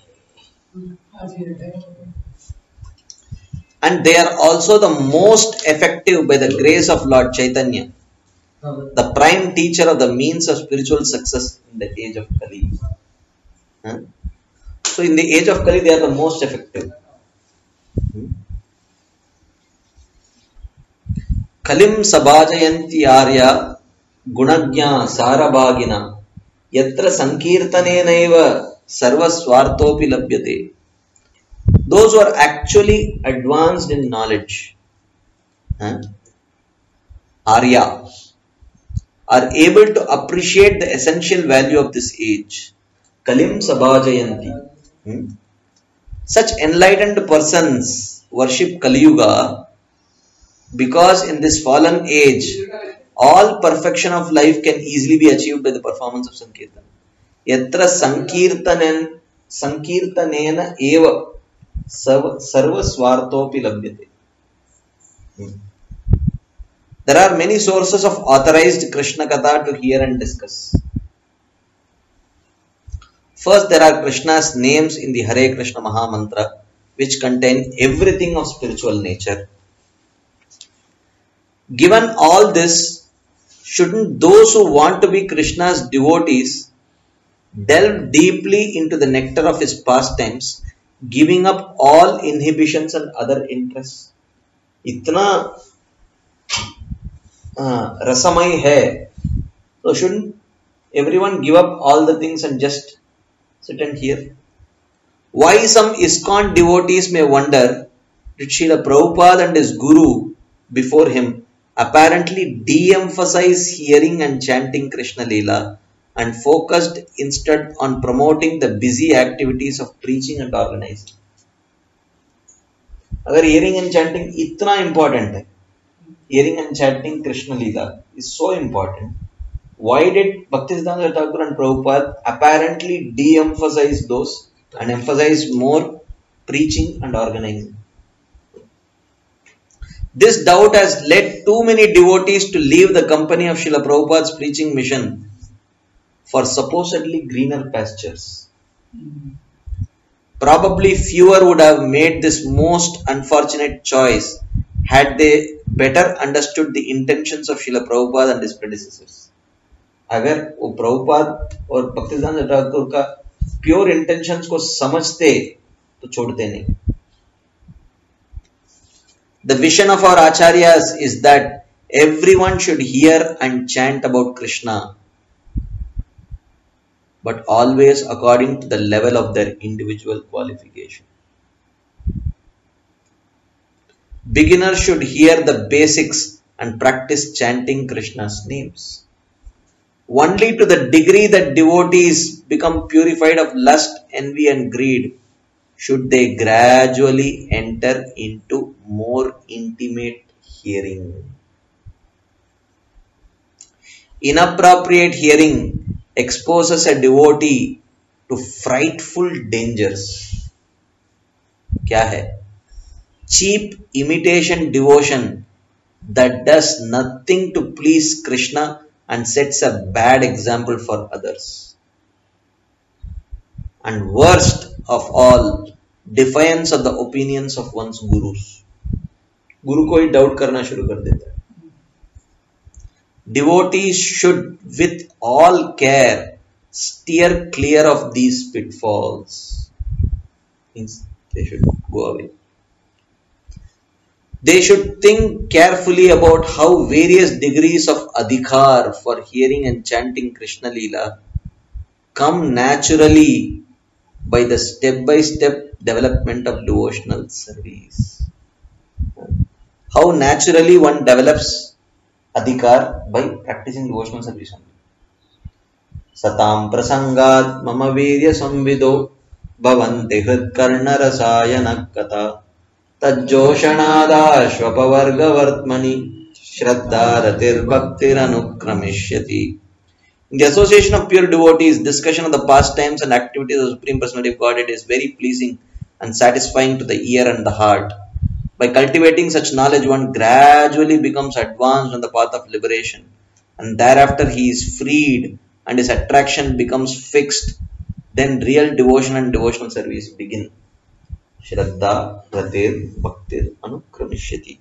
And they are also the most effective by the grace of Lord Chaitanya, the prime teacher of the means of spiritual success in the age of Kali. Huh? So in the age of Kali, they are the most effective. Kalim sabhajayanti arya gunagya sarabhagina yatra sankirtanenaiva sarva swartopi labhyate. Those who are actually advanced in knowledge, huh, arya, are able to appreciate the essential value of this age. Kalim sabhajayanti. Hmm? Such enlightened persons worship Kali Yuga because in this fallen age, all perfection of life can easily be achieved by the performance of Sankirtan. Yatra Sankirtanen Sankirtanena eva sarva swartopi labhyate. There are many sources of authorized Krishna Katha to hear and discuss. First, there are Krishna's names in the Hare Krishna Maha Mantra, which contain everything of spiritual nature. Given all this, shouldn't those who want to be Krishna's devotees delve deeply into the nectar of his pastimes, giving up all inhibitions and other interests? Itna uh, rasamai hai. So shouldn't everyone give up all the things and just sit and hear? Why some ISKCON devotees may wonder, did Srila Prabhupada and his guru before him apparently de-emphasize hearing and chanting Krishna Leela and focused instead on promoting the busy activities of preaching and organizing? Agar hearing and chanting itna important hai, hearing and chanting Krishna Leela is so important, why did Bhaktisiddhanta Thakur and Prabhupada apparently de-emphasize those and emphasize more preaching and organizing? This doubt has led too many devotees to leave the company of Srila Prabhupada's preaching mission for supposedly greener pastures. Probably fewer would have made this most unfortunate choice had they better understood the intentions of Srila Prabhupada and his predecessors. अगर वो प्रभुपाद और भक्तिसिद्धांत ठाकुर का pure intentions को समझते तो छोड़ते नहीं. The vision of our acharyas is that everyone should hear and chant about Krishna, but always according to the level of their individual qualification. Beginners should hear the basics and practice chanting Krishna's names. Only to the degree that devotees become purified of lust, envy and greed should they gradually enter into more intimate hearing. Inappropriate hearing exposes a devotee to frightful dangers. क्या है? Cheap imitation devotion that does nothing to please Krishna and sets a bad example for others. And worst of all, defiance of the opinions of one's gurus. Guru को ही doubt करना शुरू कर देता है. Devotees should with all care steer clear of these pitfalls. Means they should go away. They should think carefully about how various degrees of adhikar for hearing and chanting Krishna Leela come naturally by the step-by-step development of devotional service. How naturally one develops adhikar by practicing devotional service only. Satam prasangad mama virya samvido bhavanti hrid karna rasayana kata tajjoshanada shvapavarga vartmani shraddha ratir bhaktir anukrameshyati. In the association of pure devotees, discussion of the pastimes and activities of the Supreme Personality of Godhead is very pleasing and satisfying to the ear and the heart. By cultivating such knowledge, one gradually becomes advanced on the path of liberation, and thereafter he is freed and his attraction becomes fixed. Then real devotion and devotional service begin. Shraddha Ratir Bhaktir Anukrameshyati.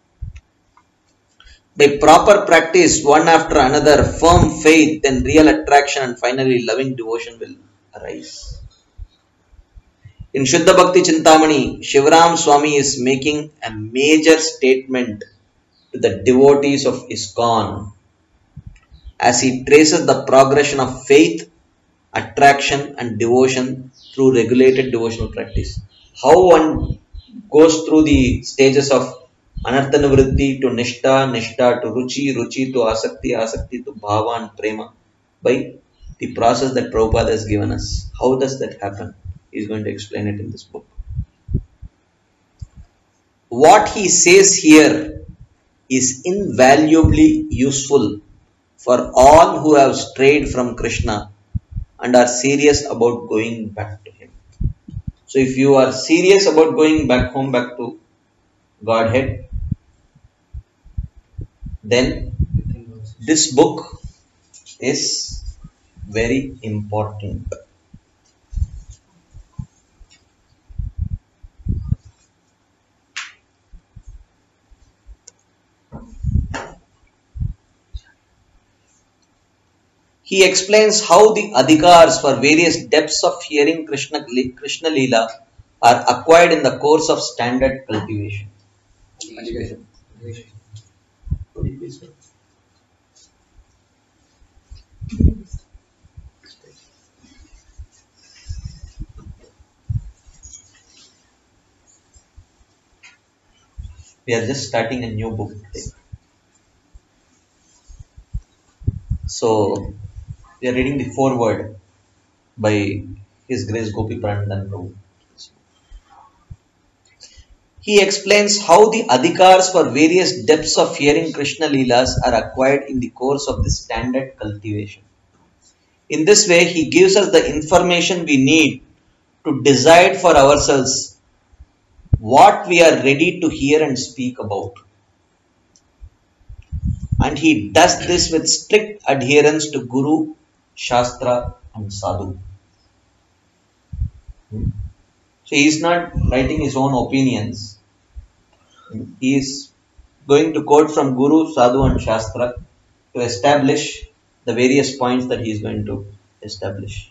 By proper practice, one after another, firm faith, then real attraction, and finally loving devotion will arise. In Shuddha Bhakti Chintamani, Shivaram Swami is making a major statement to the devotees of ISKCON as he traces the progression of faith, attraction and devotion through regulated devotional practice. How one goes through the stages of Anarthana Vritti to Nishta, Nishta to Ruchi, Ruchi to Asakti, Asakti to Bhava and Prema by the process that Prabhupada has given us. How does that happen? He is going to explain it in this book. What he says here is invaluably useful for all who have strayed from Krishna and are serious about going back to him. So if you are serious about going back home, back to Godhead, then this book is very important. He explains how the adhikars for various depths of hearing Krishna, Krishna Leela are acquired in the course of standard cultivation. Education. We are just starting a new book today. So, we are reading the foreword by His Grace Gopi Pranandan Prabhu. He explains how the adhikars for various depths of hearing Krishna Leelas are acquired in the course of the standard cultivation. In this way, he gives us the information we need to decide for ourselves what we are ready to hear and speak about. And he does this with strict adherence to Guru, Shastra and Sadhu. So he is not writing his own opinions. He is going to quote from Guru, Sadhu and Shastra to establish the various points that he is going to establish.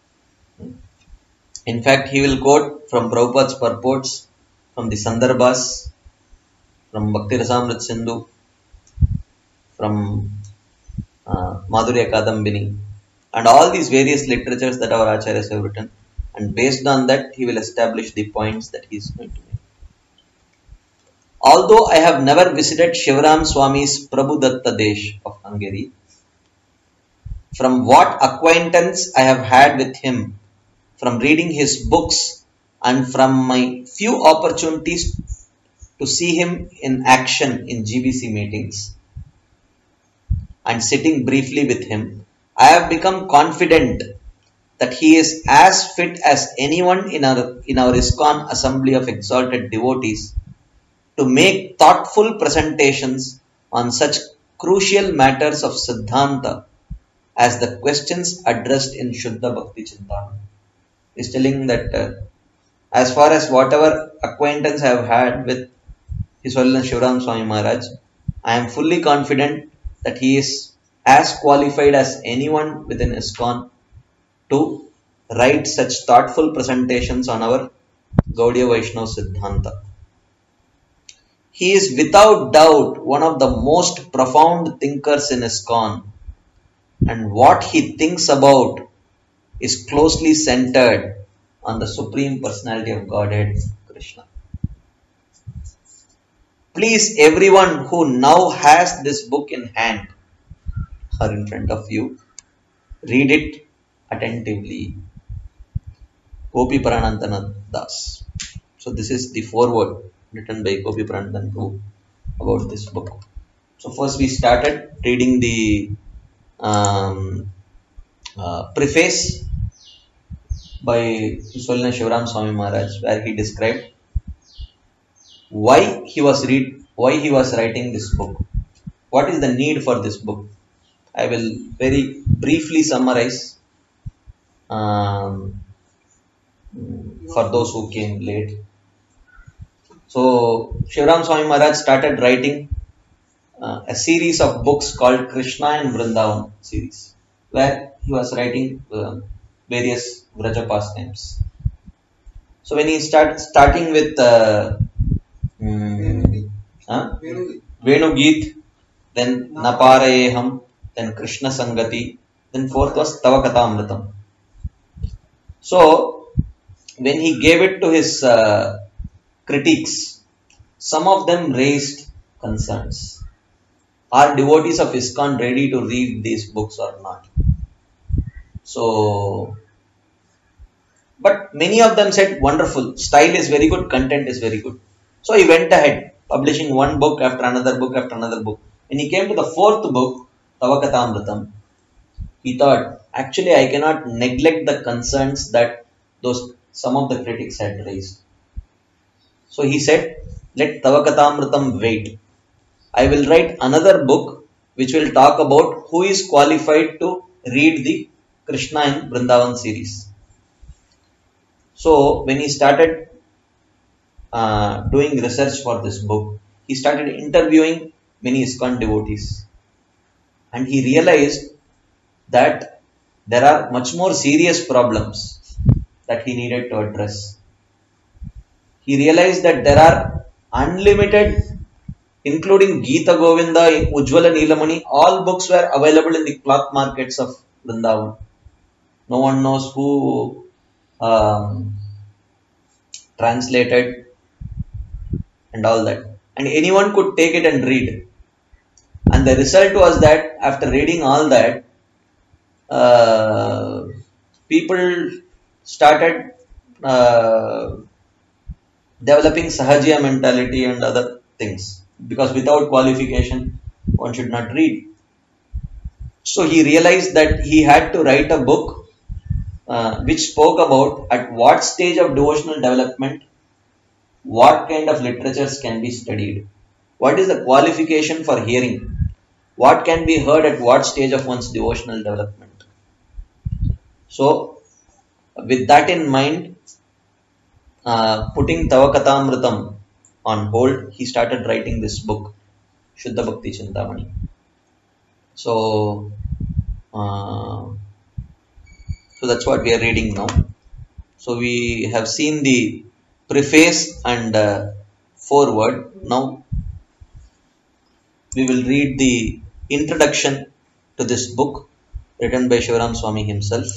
In fact, he will quote from Prabhupada's purports, from the Sandarbhas, from Bhakti Rasamrit Sindhu, from uh, Madhurya Kadambini, and all these various literatures that our Acharyas have written. And based on that, he will establish the points that he is going to make. Although I have never visited Shivaram Swami's Prabhudatta Desh of Hungary, from what acquaintance I have had with him, from reading his books, and from my few opportunities to see him in action in G B C meetings and sitting briefly with him, I have become confident that he is as fit as anyone in our, in our ISKCON assembly of exalted devotees to make thoughtful presentations on such crucial matters of Siddhanta as the questions addressed in Shuddha Bhakti Chintamani. He is telling that uh, as far as whatever acquaintance I have had with His Holiness Shivaram Swami Maharaj, I am fully confident that he is as qualified as anyone within ISKCON to write such thoughtful presentations on our Gaudiya Vaishnava Siddhanta. He is without doubt one of the most profound thinkers in ISKCON, and what he thinks about is closely centered on the Supreme Personality of Godhead, Krishna. Please, everyone who now has this book in hand or in front of you, read it attentively. Gopi Paranantana Das. So this is the foreword written by Gopi Paranantana about this book. So first we started reading the um, uh, preface by His Holiness Shivaram Swami Maharaj, where he described why he was read why he was writing this book. What is the need for this book? I will very briefly summarize um, for those who came late. So Shivaram Swami Maharaj started writing uh, a series of books called Krishna and Vrindavan series, where he was writing uh, various Vraja pastimes. So when he start starting with uh, um, huh? Venu Geet, then Naparayeham, then Krishna Sangati, then fourth was Tavakatamritam. So when he gave it to his uh, critics, some of them raised concerns. Are devotees of ISKCON ready to read these books or not? So, but many of them said, wonderful, style is very good, content is very good. So he went ahead, publishing one book after another book after another book. When he came to the fourth book, Tavakatamritam, he thought, actually I cannot neglect the concerns that those some of the critics had raised. So he said, let Tavakatamritam wait. I will write another book which will talk about who is qualified to read the Krishna and Vrindavan series. So when he started uh, doing research for this book, he started interviewing many ISKCON devotees. And he realized that there are much more serious problems that he needed to address. He realized that there are unlimited, including Gita Govinda, Ujjvala Neelamani, all books were available in the cloth markets of Vrindavan. No one knows who um, translated and all that. And anyone could take it and read. And the result was that after reading all that, uh, people started uh, developing Sahajiya mentality and other things. Because without qualification, one should not read. So he realized that he had to write a book uh, which spoke about at what stage of devotional development, what kind of literatures can be studied. What is the qualification for hearing? What can be heard at what stage of one's devotional development? So, with that in mind, uh, putting Tavakatamritam on hold, he started writing this book, Shuddha Bhakti Chintamani. So, uh, so that's what we are reading now. So we have seen the preface and uh, foreword. Now we will read the introduction to this book written by Shivaram Swami himself.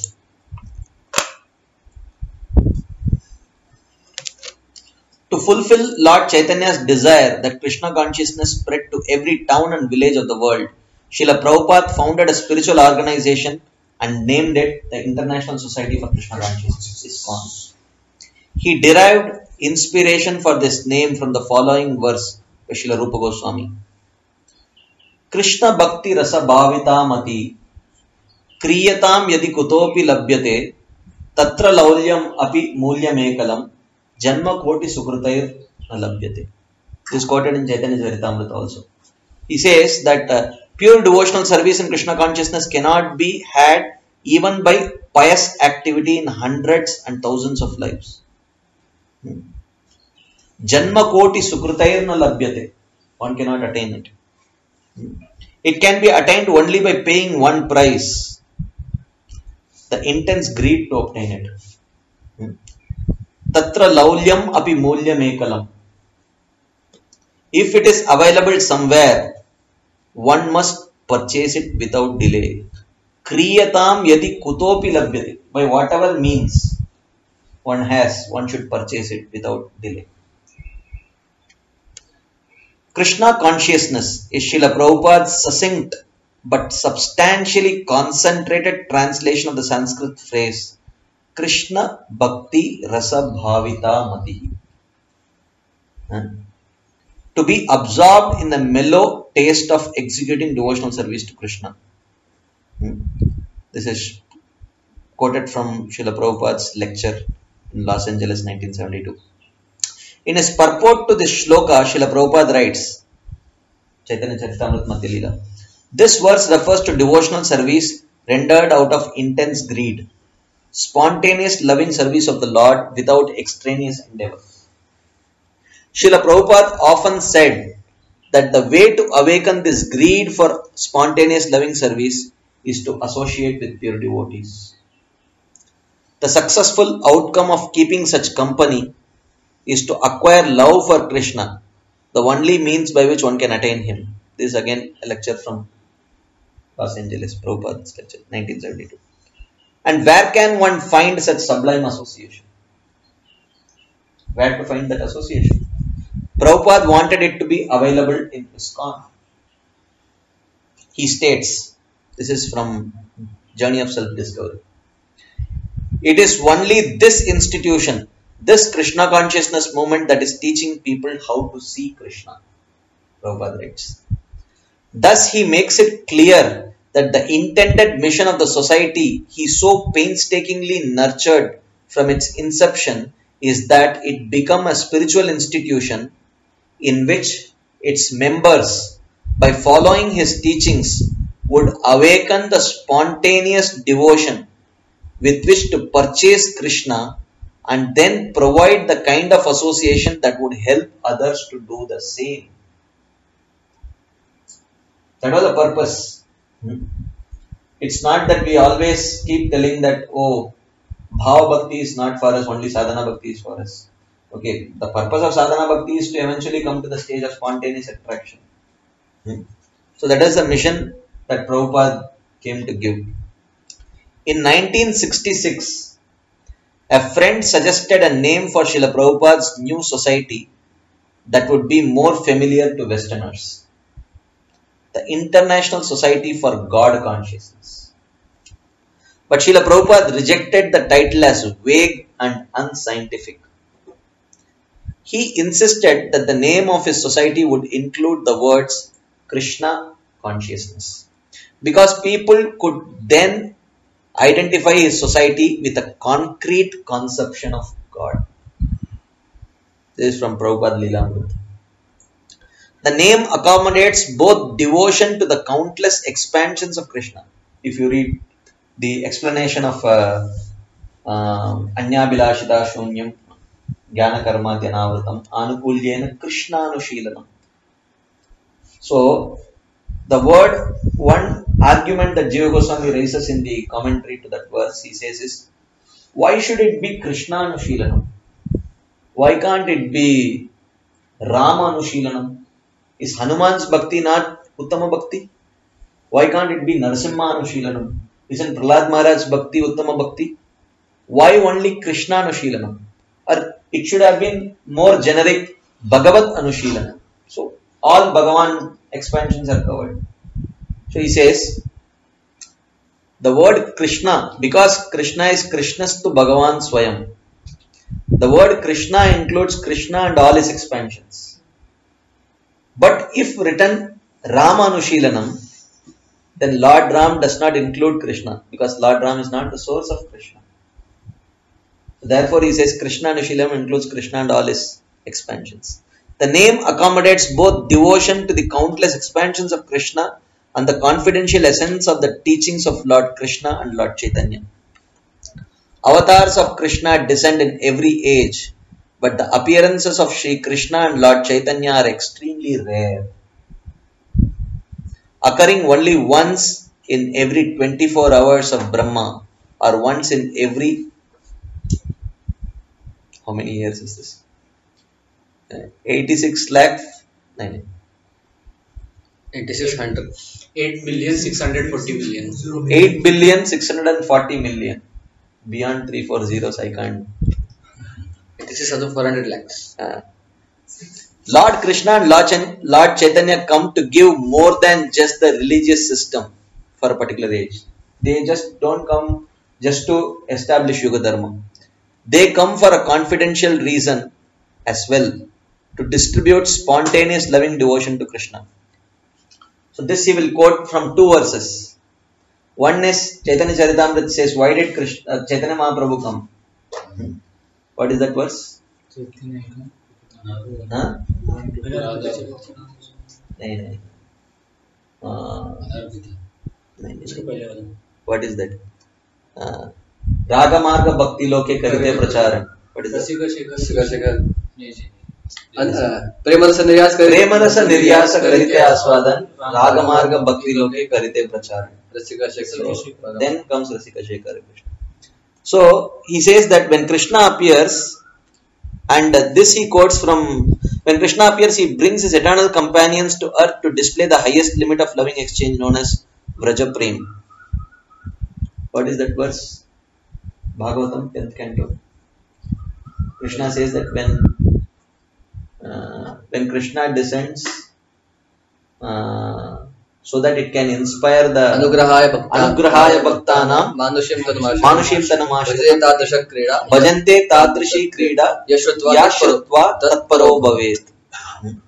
To fulfill Lord Chaitanya's desire that Krishna consciousness spread to every town and village of the world, Srila Prabhupada founded a spiritual organization and named it the International Society for Krishna Consciousness, ISKCON. He derived inspiration for this name from the following verse by Srila Rupa Goswami. Krishna Bhakti Rasa Bhavita Mati Kriyatam Yadi Kutopi Labhyate Tatra Laulyam Api Mulyamekalam Janma Koti Sukrutair Labhyate. This is quoted in Chaitanya Charitamrita also. He says that uh, pure devotional service in Krishna consciousness cannot be had even by pious activity in hundreds and thousands of lives. Hmm. Janma Koti Sukrutair Labhyate. One cannot attain it. It can be attained only by paying one price, the intense greed to obtain it. Tatra laulyam api mulyam ekalam. If it is available somewhere, one must purchase it without delay. Kriyatam yadi kutopi labhyate. By whatever means one has, one should purchase it without delay. Krishna consciousness is Srila Prabhupada's succinct but substantially concentrated translation of the Sanskrit phrase Krishna Bhakti Rasa Bhavita Mati. And to be absorbed in the mellow taste of executing devotional service to Krishna. This is quoted from Srila Prabhupada's lecture in Los Angeles, nineteen seventy-two. In his purport to this shloka, Srila Prabhupada writes, Chaitanya Charitamrita Madhya Leela, this verse refers to devotional service rendered out of intense greed, spontaneous loving service of the Lord without extraneous endeavor. Srila Prabhupada often said that the way to awaken this greed for spontaneous loving service is to associate with pure devotees. The successful outcome of keeping such company is to acquire love for Krishna, the only means by which one can attain him. This is again a lecture from Los Angeles, Prabhupada's lecture, nineteen seventy-two. And where can one find such sublime association? Where to find that association? Prabhupada wanted it to be available in ISKCON. He states, this is from Journey of Self-Discovery. It is only this institution, this Krishna consciousness movement, that is teaching people how to see Krishna. Prabhupada writes. Thus he makes it clear that the intended mission of the society he so painstakingly nurtured from its inception is that it become a spiritual institution in which its members, by following his teachings, would awaken the spontaneous devotion with which to purchase Krishna and then provide the kind of association that would help others to do the same. That was the purpose. It's not that we always keep telling that, oh, Bhava Bhakti is not for us, only Sadhana Bhakti is for us. Okay, the purpose of Sadhana Bhakti is to eventually come to the stage of spontaneous attraction. So that is the mission that Prabhupada came to give. In nineteen sixty-six, a friend suggested a name for Srila Prabhupada's new society that would be more familiar to Westerners. The International Society for God Consciousness. But Srila Prabhupada rejected the title as vague and unscientific. He insisted that the name of his society would include the words Krishna Consciousness, because people could then identify his society with a concrete conception of God. This is from Prabhupada Leela. The name accommodates both devotion to the countless expansions of Krishna. If you read the explanation of uh, uh, Anya Bilashita Shunyam, Jnana Karma Dhyanavratam Anukulyena Krishnanushīlanam. So, the word, one argument that Jiva Goswami raises in the commentary to that verse, he says is, why should it be Krishnanushīlanam? Why can't it be Ramanushīlanam? Is Hanuman's bhakti not Uttama bhakti? Why can't it be Narasimhanushīlanam? Isn't Prahlad Maharaj's bhakti Uttama bhakti? Why only Krishnanushīlanam? Or it should have been more generic Bhagavat Anushīlanam. So all Bhagavan expansions are covered. So he says, the word Krishna, because Krishna is Krishnastu Bhagavan Swayam, the word Krishna includes Krishna and all his expansions. But if written Ramanushīlanam, then Lord Ram does not include Krishna, because Lord Ram is not the source of Krishna. So therefore he says Krishna Anushīlanam includes Krishna and all his expansions. The name accommodates both devotion to the countless expansions of Krishna and the confidential essence of the teachings of Lord Krishna and Lord Chaitanya. Avatars of Krishna descend in every age, but the appearances of Sri Krishna and Lord Chaitanya are extremely rare, occurring only once in every twenty-four hours of Brahma, or once in every, how many years is this? eighty-six lakh, nine. eighty-six hundred. eight billion six hundred forty million. eight billion six hundred forty million. Beyond three four zeros, I can't. eighty-six thousand four hundred lakhs. Uh, Lord Krishna and Lord, Ch- Lord Chaitanya come to give more than just the religious system for a particular age. They just don't come just to establish Yuga Dharma. They come for a confidential reason as well, to distribute spontaneous loving devotion to Krishna. So this he will quote from two verses. One is Chaitanya Charitamrita says, why did Krishna, uh, Chaitanya Mahaprabhu come? Hmm. What is that verse? Huh? Nahin, nahin. Uh, nahin, nahin. What is that? Uh, Raga Marga Bhakti Loke Karite Pracharan. What is that? Premarasa Niryasa Karite Premarasa Niryasa Karite Aswadan Raga Marga Bhakti Loke Karite Pracharan. So, then comes Rasika Shekhara Krishna. So he says that when Krishna appears, and this he quotes from, when Krishna appears, he brings his eternal companions to earth to display the highest limit of loving exchange known as Vraja Prem. What is that verse? Bhagavatam, tenth canto. Krishna says that when uh, when Krishna descends, uh, so that it can inspire the Anugrahaya Bhakta Anugrahaya Bhaktanam Manushim Tanamasham Manushim Tanamasham Bhajate Tadrisha Krida Bhajante Tadrishi Krida Yashvatva Yashvatva Tatparo Bhavet.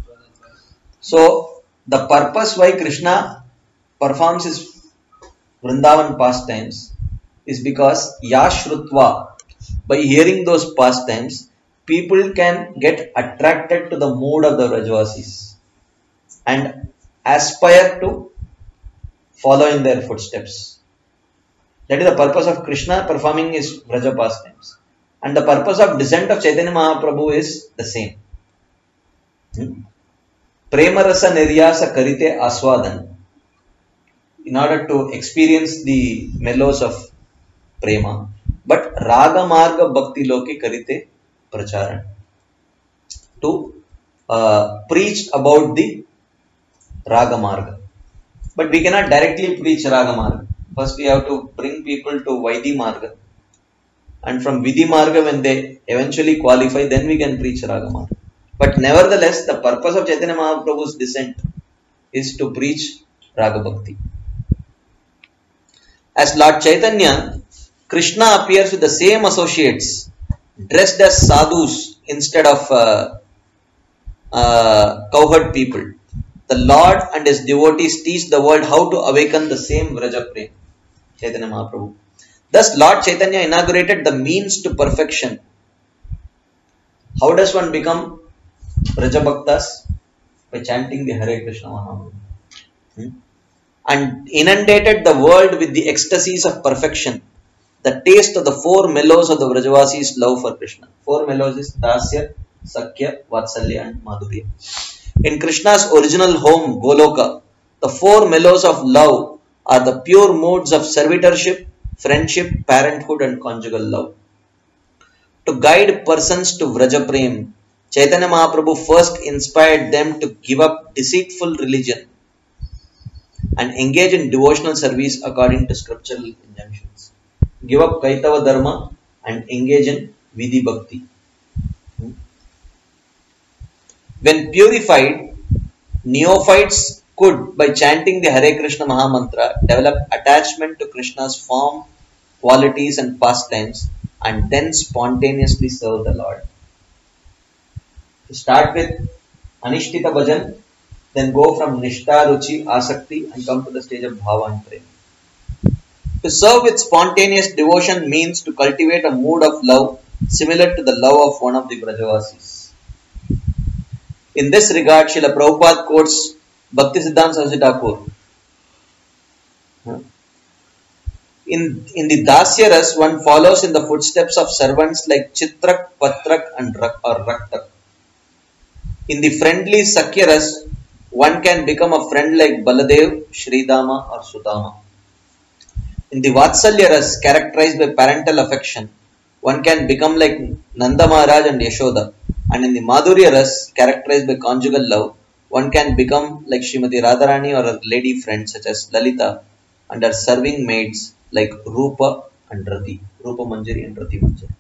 So the purpose why Krishna performs his Vrindavan pastimes is because Yashrutva, by hearing those pastimes, people can get attracted to the mood of the Vrajavasis and aspire to follow in their footsteps. That is the purpose of Krishna performing his Vraja pastimes. And the purpose of descent of Chaitanya Mahaprabhu is the same. Hmm? Premarasa Niryasa Karite Aswadan. In order to experience the mellows of Prema. But Raga Marga Bhakti Loke Karite Pracharan. To uh, preach about the Raga Marga. But we cannot directly preach Raga Marga. First we have to bring people to Vaidhi Marga. And from Vidhi Marga, when they eventually qualify, then we can preach Raga Marga. But nevertheless, the purpose of Chaitanya Mahaprabhu's descent is to preach Raga Bhakti. As Lord Chaitanya, Krishna appears with the same associates, dressed as sadhus instead of uh, uh, cowherd people. The Lord and his devotees teach the world how to awaken the same Vraja Prem. Chaitanya Mahaprabhu. Thus, Lord Chaitanya inaugurated the means to perfection. How does one become Vraja Bhaktas? By chanting the Hare Krishna Mahamantra. Hmm? And inundated the world with the ecstasies of perfection. the taste of the four mellows of the Vrajavasis' love for Krishna. Four mellows is Dasya, Sakya, Vatsalya and Madhurya. In Krishna's original home, Goloka, the four mellows of love are the pure moods of servitorship, friendship, parenthood and conjugal love. To guide persons to Vrajaprem, Chaitanya Mahaprabhu first inspired them to give up deceitful religion and engage in devotional service according to scriptural injunctions. Give up Kaitava Dharma and engage in Vidhi Bhakti. When purified, neophytes could, by chanting the Hare Krishna Mahamantra, develop attachment to Krishna's form, qualities and pastimes and then spontaneously serve the Lord. To start with Anishtita Bhajan, then go from Nishta, Ruchi, Asakti and come to the stage of Bhava and Prem. To serve with spontaneous devotion means to cultivate a mood of love similar to the love of one of the Vrajavasis. In this regard, Srila Prabhupada quotes Bhaktisiddhanta Saraswati Thakur. In, in the Dasya Ras, one follows in the footsteps of servants like Chitrak, Patrak and Rak, or Raktak. In the friendly Sakya Ras, one can become a friend like Baladev, Sridama or Sudama. In the Vatsalya Ras, characterized by parental affection, one can become like Nanda Maharaj and Yashoda. And in the Madhurya Ras, characterized by conjugal love, one can become like Srimati Radharani or a lady friend such as Lalita and her serving maids like Rupa and Rati, Rupa Manjari and Rati Manjari.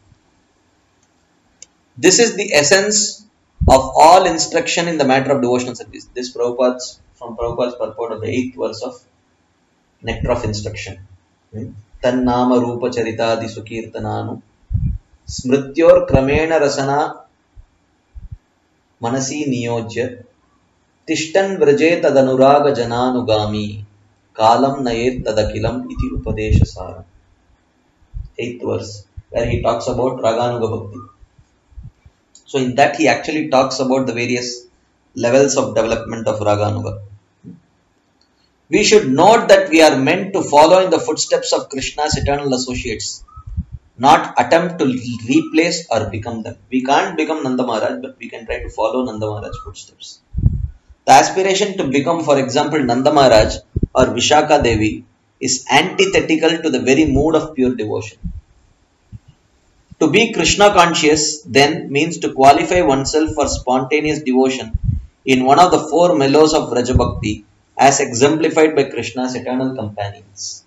This is the essence of all instruction in the matter of devotional service. This Prabhupada's, from Prabhupada's purport of the eighth verse of Nectar of Instruction. Tannama Rupa Charitadi Sukirtananu Smrityor Kramena Rasana Manasi Niyojya Tishtan Vraje Tadanuraga Jananugami Kalam Nayet Tadakilam Iti Upadesha Sara. Eighth verse, where he talks about Raganuga Bhakti. So in that he actually talks about the various levels of development of Raganuga. We should note that we are meant to follow in the footsteps of Krishna's eternal associates, not attempt to replace or become them. We can't become Nanda Maharaj, but we can try to follow Nanda Maharaj's footsteps. The aspiration to become, for example, Nanda Maharaj or Vishaka Devi is antithetical to the very mood of pure devotion. To be Krishna conscious then means to qualify oneself for spontaneous devotion in one of the four mellows of Vraja Bhakti as exemplified by Krishna's eternal companions.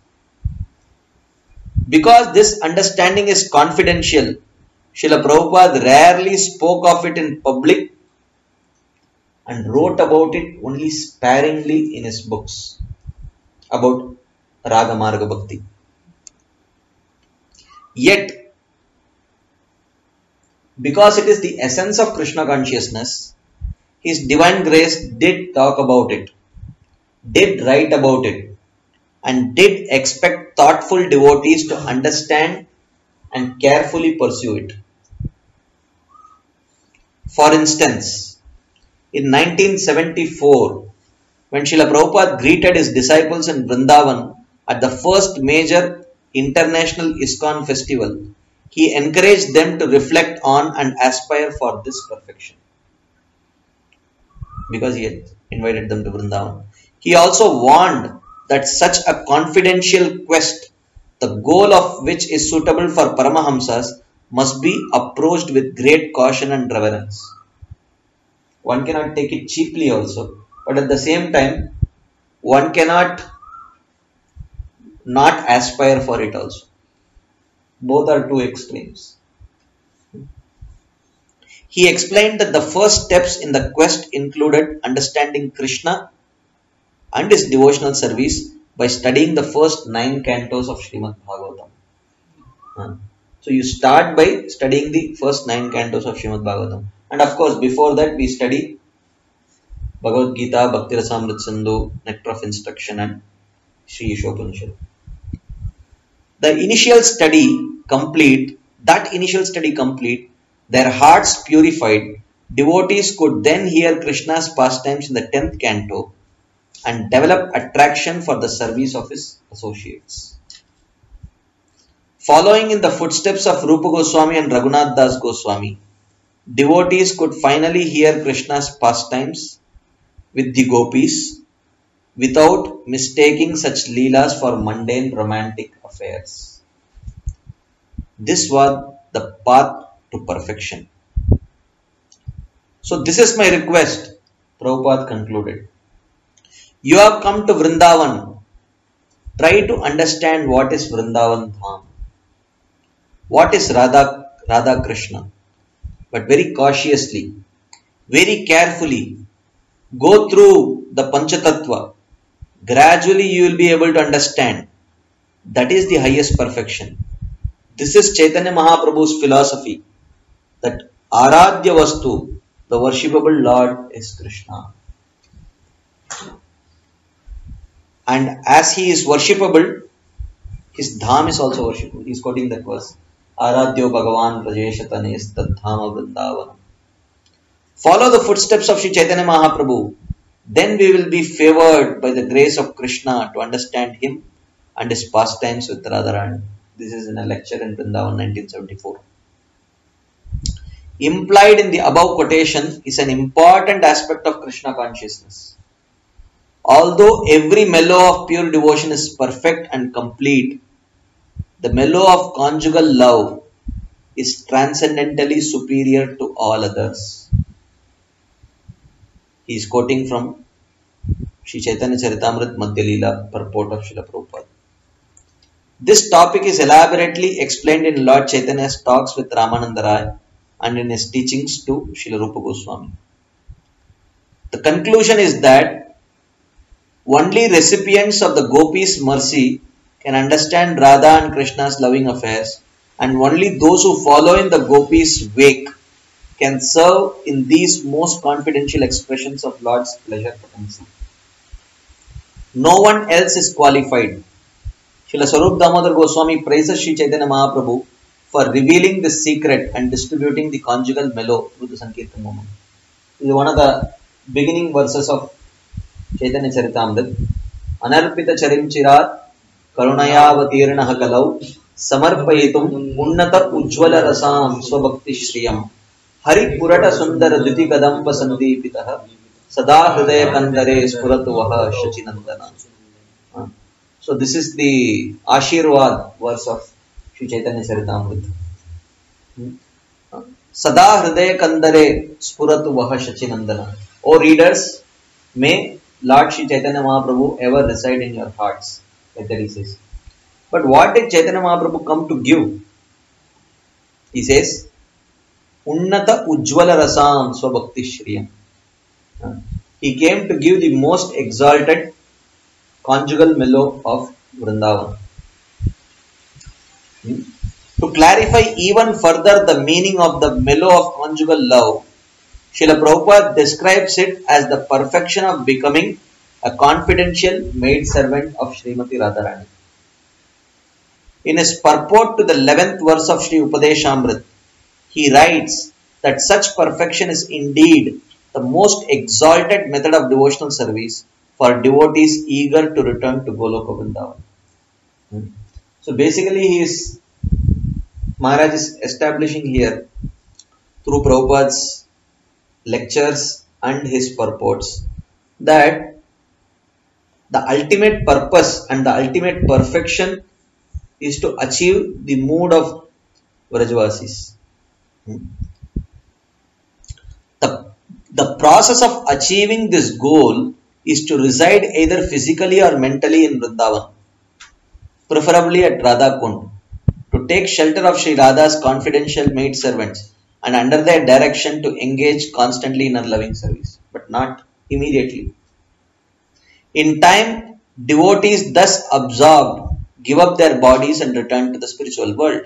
Because this understanding is confidential, Srila Prabhupada rarely spoke of it in public and wrote about it only sparingly in his books about Raga Marga Bhakti. Yet, because it is the essence of Krishna consciousness, His divine grace did talk about it, did write about it, and did expect thoughtful devotees to understand and carefully pursue it. For instance, in nineteen seventy-four, when Srila Prabhupada greeted his disciples in Vrindavan at the first major international ISKCON festival, he encouraged them to reflect on and aspire for this perfection. Because he had invited them to Vrindavan. He also warned that such a confidential quest, the goal of which is suitable for Paramahamsas, must be approached with great caution and reverence. One cannot take it cheaply also, but at the same time, one cannot not aspire for it also. Both are two extremes. He explained that the first steps in the quest included understanding Krishna and his devotional service by studying the first nine cantos of Srimad Bhagavatam. So you start by studying the first nine cantos of Srimad Bhagavatam. And of course, before that we study Bhagavad Gita, Bhakti Rasamrita Sindhu, Nectar of Instruction and Sri Ishopanishad. The initial study complete, that initial study complete, their hearts purified, devotees could then hear Krishna's pastimes in the tenth canto and develop attraction for the service of his associates. Following in the footsteps of Rupa Goswami and Raghunath Das Goswami, devotees could finally hear Krishna's pastimes with the gopis without mistaking such leelas for mundane romantic affairs. This was the path to perfection. So this is my request, Prabhupada concluded. You have come to Vrindavan. Try to understand what is Vrindavan Dham. What is Radha, Radha Krishna? But very cautiously, very carefully, go through the Panchatattva. Gradually you will be able to understand. That is the highest perfection. This is Chaitanya Mahaprabhu's philosophy, that Aradhya Vastu, the worshipable Lord, is Krishna. And as he is worshipable, his dham is also worshipable. He is quoting that verse. Aradhyo Bhagavan Rajeshatane is the dhama Vrindavan. Follow the footsteps of Sri Chaitanya Mahaprabhu. Then we will be favored by the grace of Krishna to understand him and his pastimes with Radharani. This is in a lecture in Vrindavan nineteen seventy-four. Implied in the above quotation is an important aspect of Krishna consciousness. Although every mellow of pure devotion is perfect and complete, the mellow of conjugal love is transcendentally superior to all others. He is quoting from Sri Chaitanya Charitamrita Madhya Leela, purport of Srila Prabhupada. This topic is elaborately explained in Lord Chaitanya's talks with Ramananda Rai and in his teachings to Srila Rupa Goswami. The conclusion is that only recipients of the Gopis' mercy can understand Radha and Krishna's loving affairs, and only those who follow in the Gopis' wake can serve in these most confidential expressions of Lord's pleasure potency. No one else is qualified. Srila Swarup Damodar Goswami praises Sri Chaitanya Mahaprabhu for revealing this secret and distributing the conjugal mellow through the Sankirtan movement. This is one of the beginning verses of Chaitanya Charitamrita. Anarpita charim chirat karunayavatirnaha kalau samarpayitum unnata ujjvala rasam swabhakti shriyam hari purata sundara diti kadamba sandipitaha sada hridaya kandare spuratu vaha shachinandana. So this is the Ashirwad verse of Sri Chaitanya Charitamrita. Sada hridaya kandare spuratu vaha shachinandana. O readers, may Lord Sri Chaitanya Mahaprabhu ever reside in your hearts, like that he says. But what did Chaitanya Mahaprabhu come to give? He says, Unnata Ujjvala Rasam Swabhakti Shriyam. He came to give the most exalted conjugal mellow of Vrindavan. To clarify even further the meaning of the mellow of conjugal love, Srila Prabhupada describes it as the perfection of becoming a confidential maid servant of Srimati Radharani. In his purport to the eleventh verse of Sri Upadeshamrita, he writes that such perfection is indeed the most exalted method of devotional service for devotees eager to return to Goloka Vrindavan. So basically he is, Maharaj is establishing here through Prabhupada's lectures and his purports that the ultimate purpose and the ultimate perfection is to achieve the mood of Vrajavasis. The, the process of achieving this goal is to reside either physically or mentally in Vrindavan, preferably at Radha Kund, to take shelter of Sri Radha's confidential maid servants and under their direction to engage constantly in her loving service, but not immediately. In time, devotees thus absorbed give up their bodies and return to the spiritual world.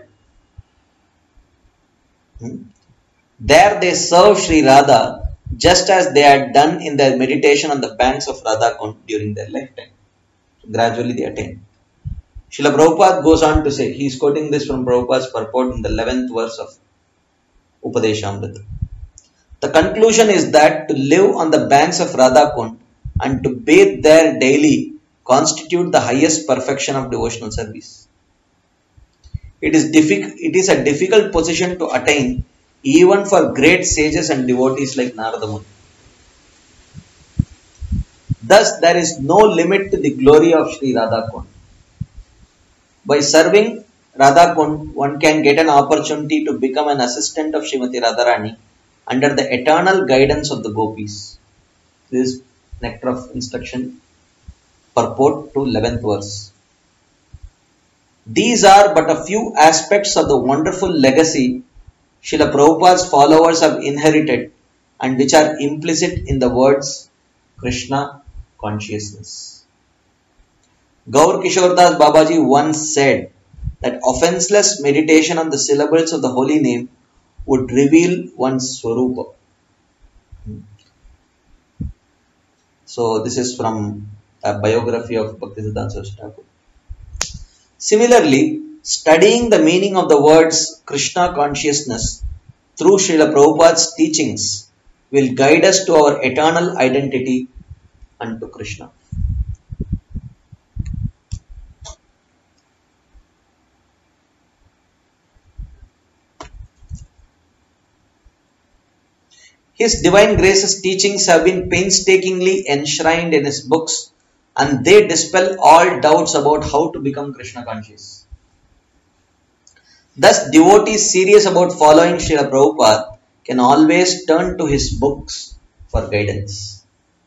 There they serve Sri Radha just as they had done in their meditation on the banks of Radha Kund during their lifetime. So gradually they attain. Srila Prabhupada goes on to say, he is quoting this from Prabhupada's purport in the eleventh verse of Upadeshamrita. The conclusion is that to live on the banks of Radha Kund and to bathe there daily constitute the highest perfection of devotional service. It is difficult. It is a difficult position to attain, even for great sages and devotees like Narada Muni. Thus, there is no limit to the glory of Sri Radha Kund. By serving Radha Kund, one can get an opportunity to become an assistant of Srimati Radharani under the eternal guidance of the gopis. This is nectar of instruction, purport to eleventh verse. These are but a few aspects of the wonderful legacy Srila Prabhupada's followers have inherited and which are implicit in the words Krishna consciousness. Gaur Kishore Das Babaji once said that offenseless meditation on the syllables of the holy name would reveal one's Swarupa. So this is from a biography of Bhaktisiddhanta Saraswati Thakur. Similarly, studying the meaning of the words Krishna consciousness through Srila Prabhupada's teachings will guide us to our eternal identity unto Krishna. His Divine Grace's teachings have been painstakingly enshrined in his books, and they dispel all doubts about how to become Krishna conscious. Thus, devotees serious about following Srila Prabhupada can always turn to his books for guidance.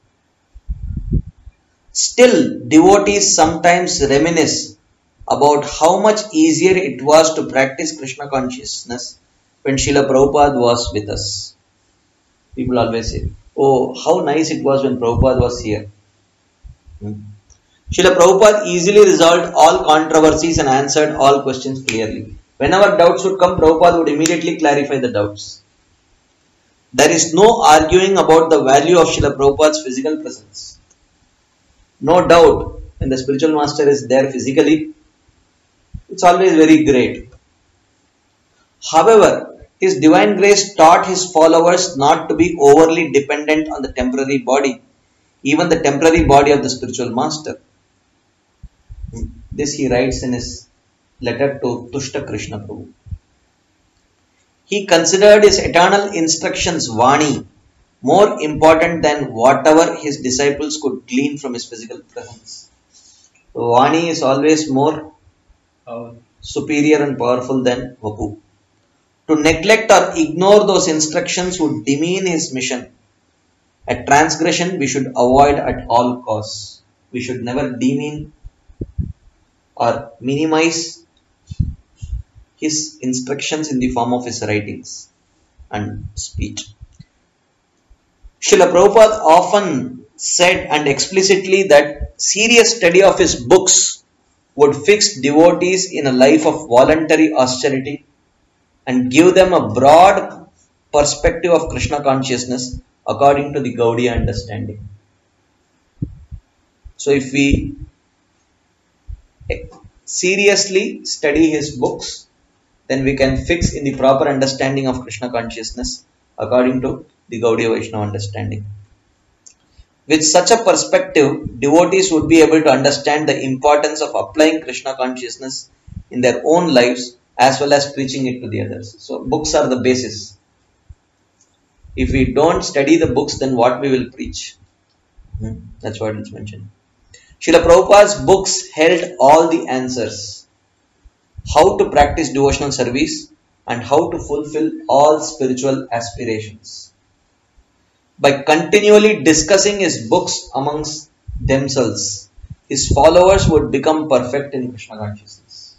Still, devotees sometimes reminisce about how much easier it was to practice Krishna consciousness when Srila Prabhupada was with us. People always say, oh, how nice it was when Prabhupada was here. Hmm. Srila Prabhupada easily resolved all controversies and answered all questions clearly. Whenever doubts would come, Prabhupada would immediately clarify the doubts. There is no arguing about the value of Srila Prabhupada's physical presence. No doubt, when the spiritual master is there physically, it's always very great. However, His Divine Grace taught His followers not to be overly dependent on the temporary body, even the temporary body of the spiritual master. This he writes in his letter to Tushta Krishna Prabhu. He considered his eternal instructions Vani more important than whatever his disciples could glean from his physical presence. So Vani is always more uh, superior and powerful than Vapu. To neglect or ignore those instructions would demean his mission. A transgression we should avoid at all costs. We should never demean or minimize his instructions in the form of his writings and speech. Srila Prabhupada often said and explicitly that serious study of his books would fix devotees in a life of voluntary austerity and give them a broad perspective of Krishna consciousness according to the Gaudiya understanding. So if we seriously study his books, then we can fix in the proper understanding of Krishna consciousness according to the Gaudiya Vaishnava understanding. With such a perspective, devotees would be able to understand the importance of applying Krishna consciousness in their own lives as well as preaching it to the others. So books are the basis. If we don't study the books, then what we will preach? Hmm. That's what it's mentioned. Srila Prabhupada's books held all the answers. How to practice devotional service and how to fulfill all spiritual aspirations. By continually discussing his books amongst themselves, his followers would become perfect in Krishna consciousness.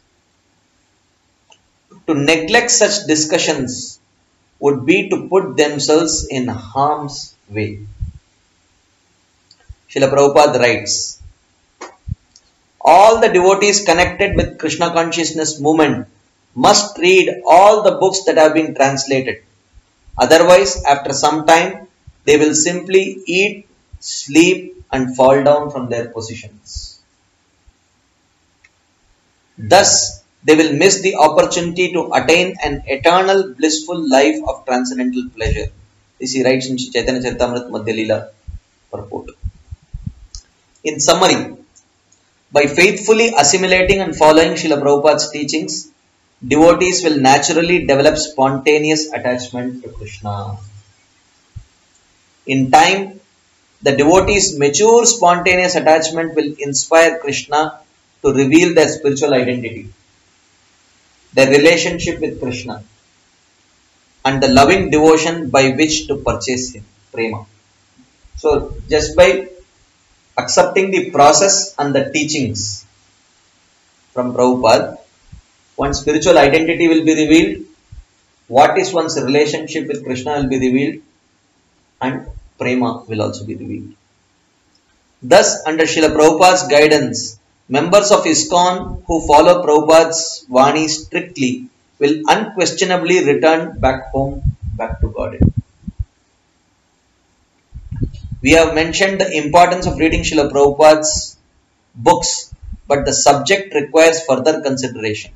To neglect such discussions would be to put themselves in harm's way. Srila Prabhupada writes, all the devotees connected with Krishna consciousness movement must read all the books that have been translated. Otherwise, after some time, they will simply eat, sleep and fall down from their positions. Thus, they will miss the opportunity to attain an eternal blissful life of transcendental pleasure. This he writes in Chaitanya Charitamrita Madhya Leela purport. In summary, by faithfully assimilating and following Srila Prabhupada's teachings, devotees will naturally develop spontaneous attachment to Krishna. In time, the devotee's mature spontaneous attachment will inspire Krishna to reveal their spiritual identity, their relationship with Krishna, and the loving devotion by which to purchase him, prema. So, just by accepting the process and the teachings from Prabhupada, one's spiritual identity will be revealed, what is one's relationship with Krishna will be revealed, and prema will also be revealed. Thus, under Srila Prabhupada's guidance, members of ISKCON who follow Prabhupada's Vani strictly will unquestionably return back home, back to Godhead. We have mentioned the importance of reading Srila Prabhupada's books, but the subject requires further consideration.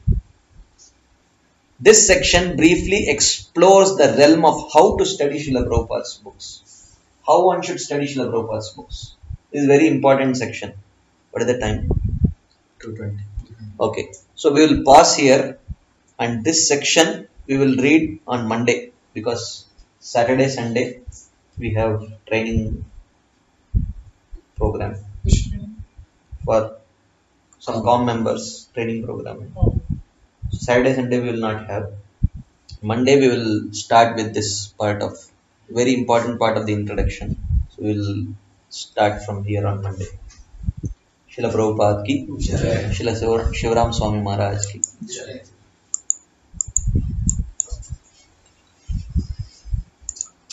This section briefly explores the realm of how to study Srila Prabhupada's books. How one should study Srila Prabhupada's books. This is a very important section. What is the time? two twenty. Okay. So we will pause here, and this section we will read on Monday, because Saturday, Sunday we have training program for some COM members, training program. Oh. Saturday, Sunday we will not have. Monday we will start with this part of, very important part of the introduction. So we will start from here on Monday. Srila Prabhupada ki, Srila Shivaram Swami Maharaj ki.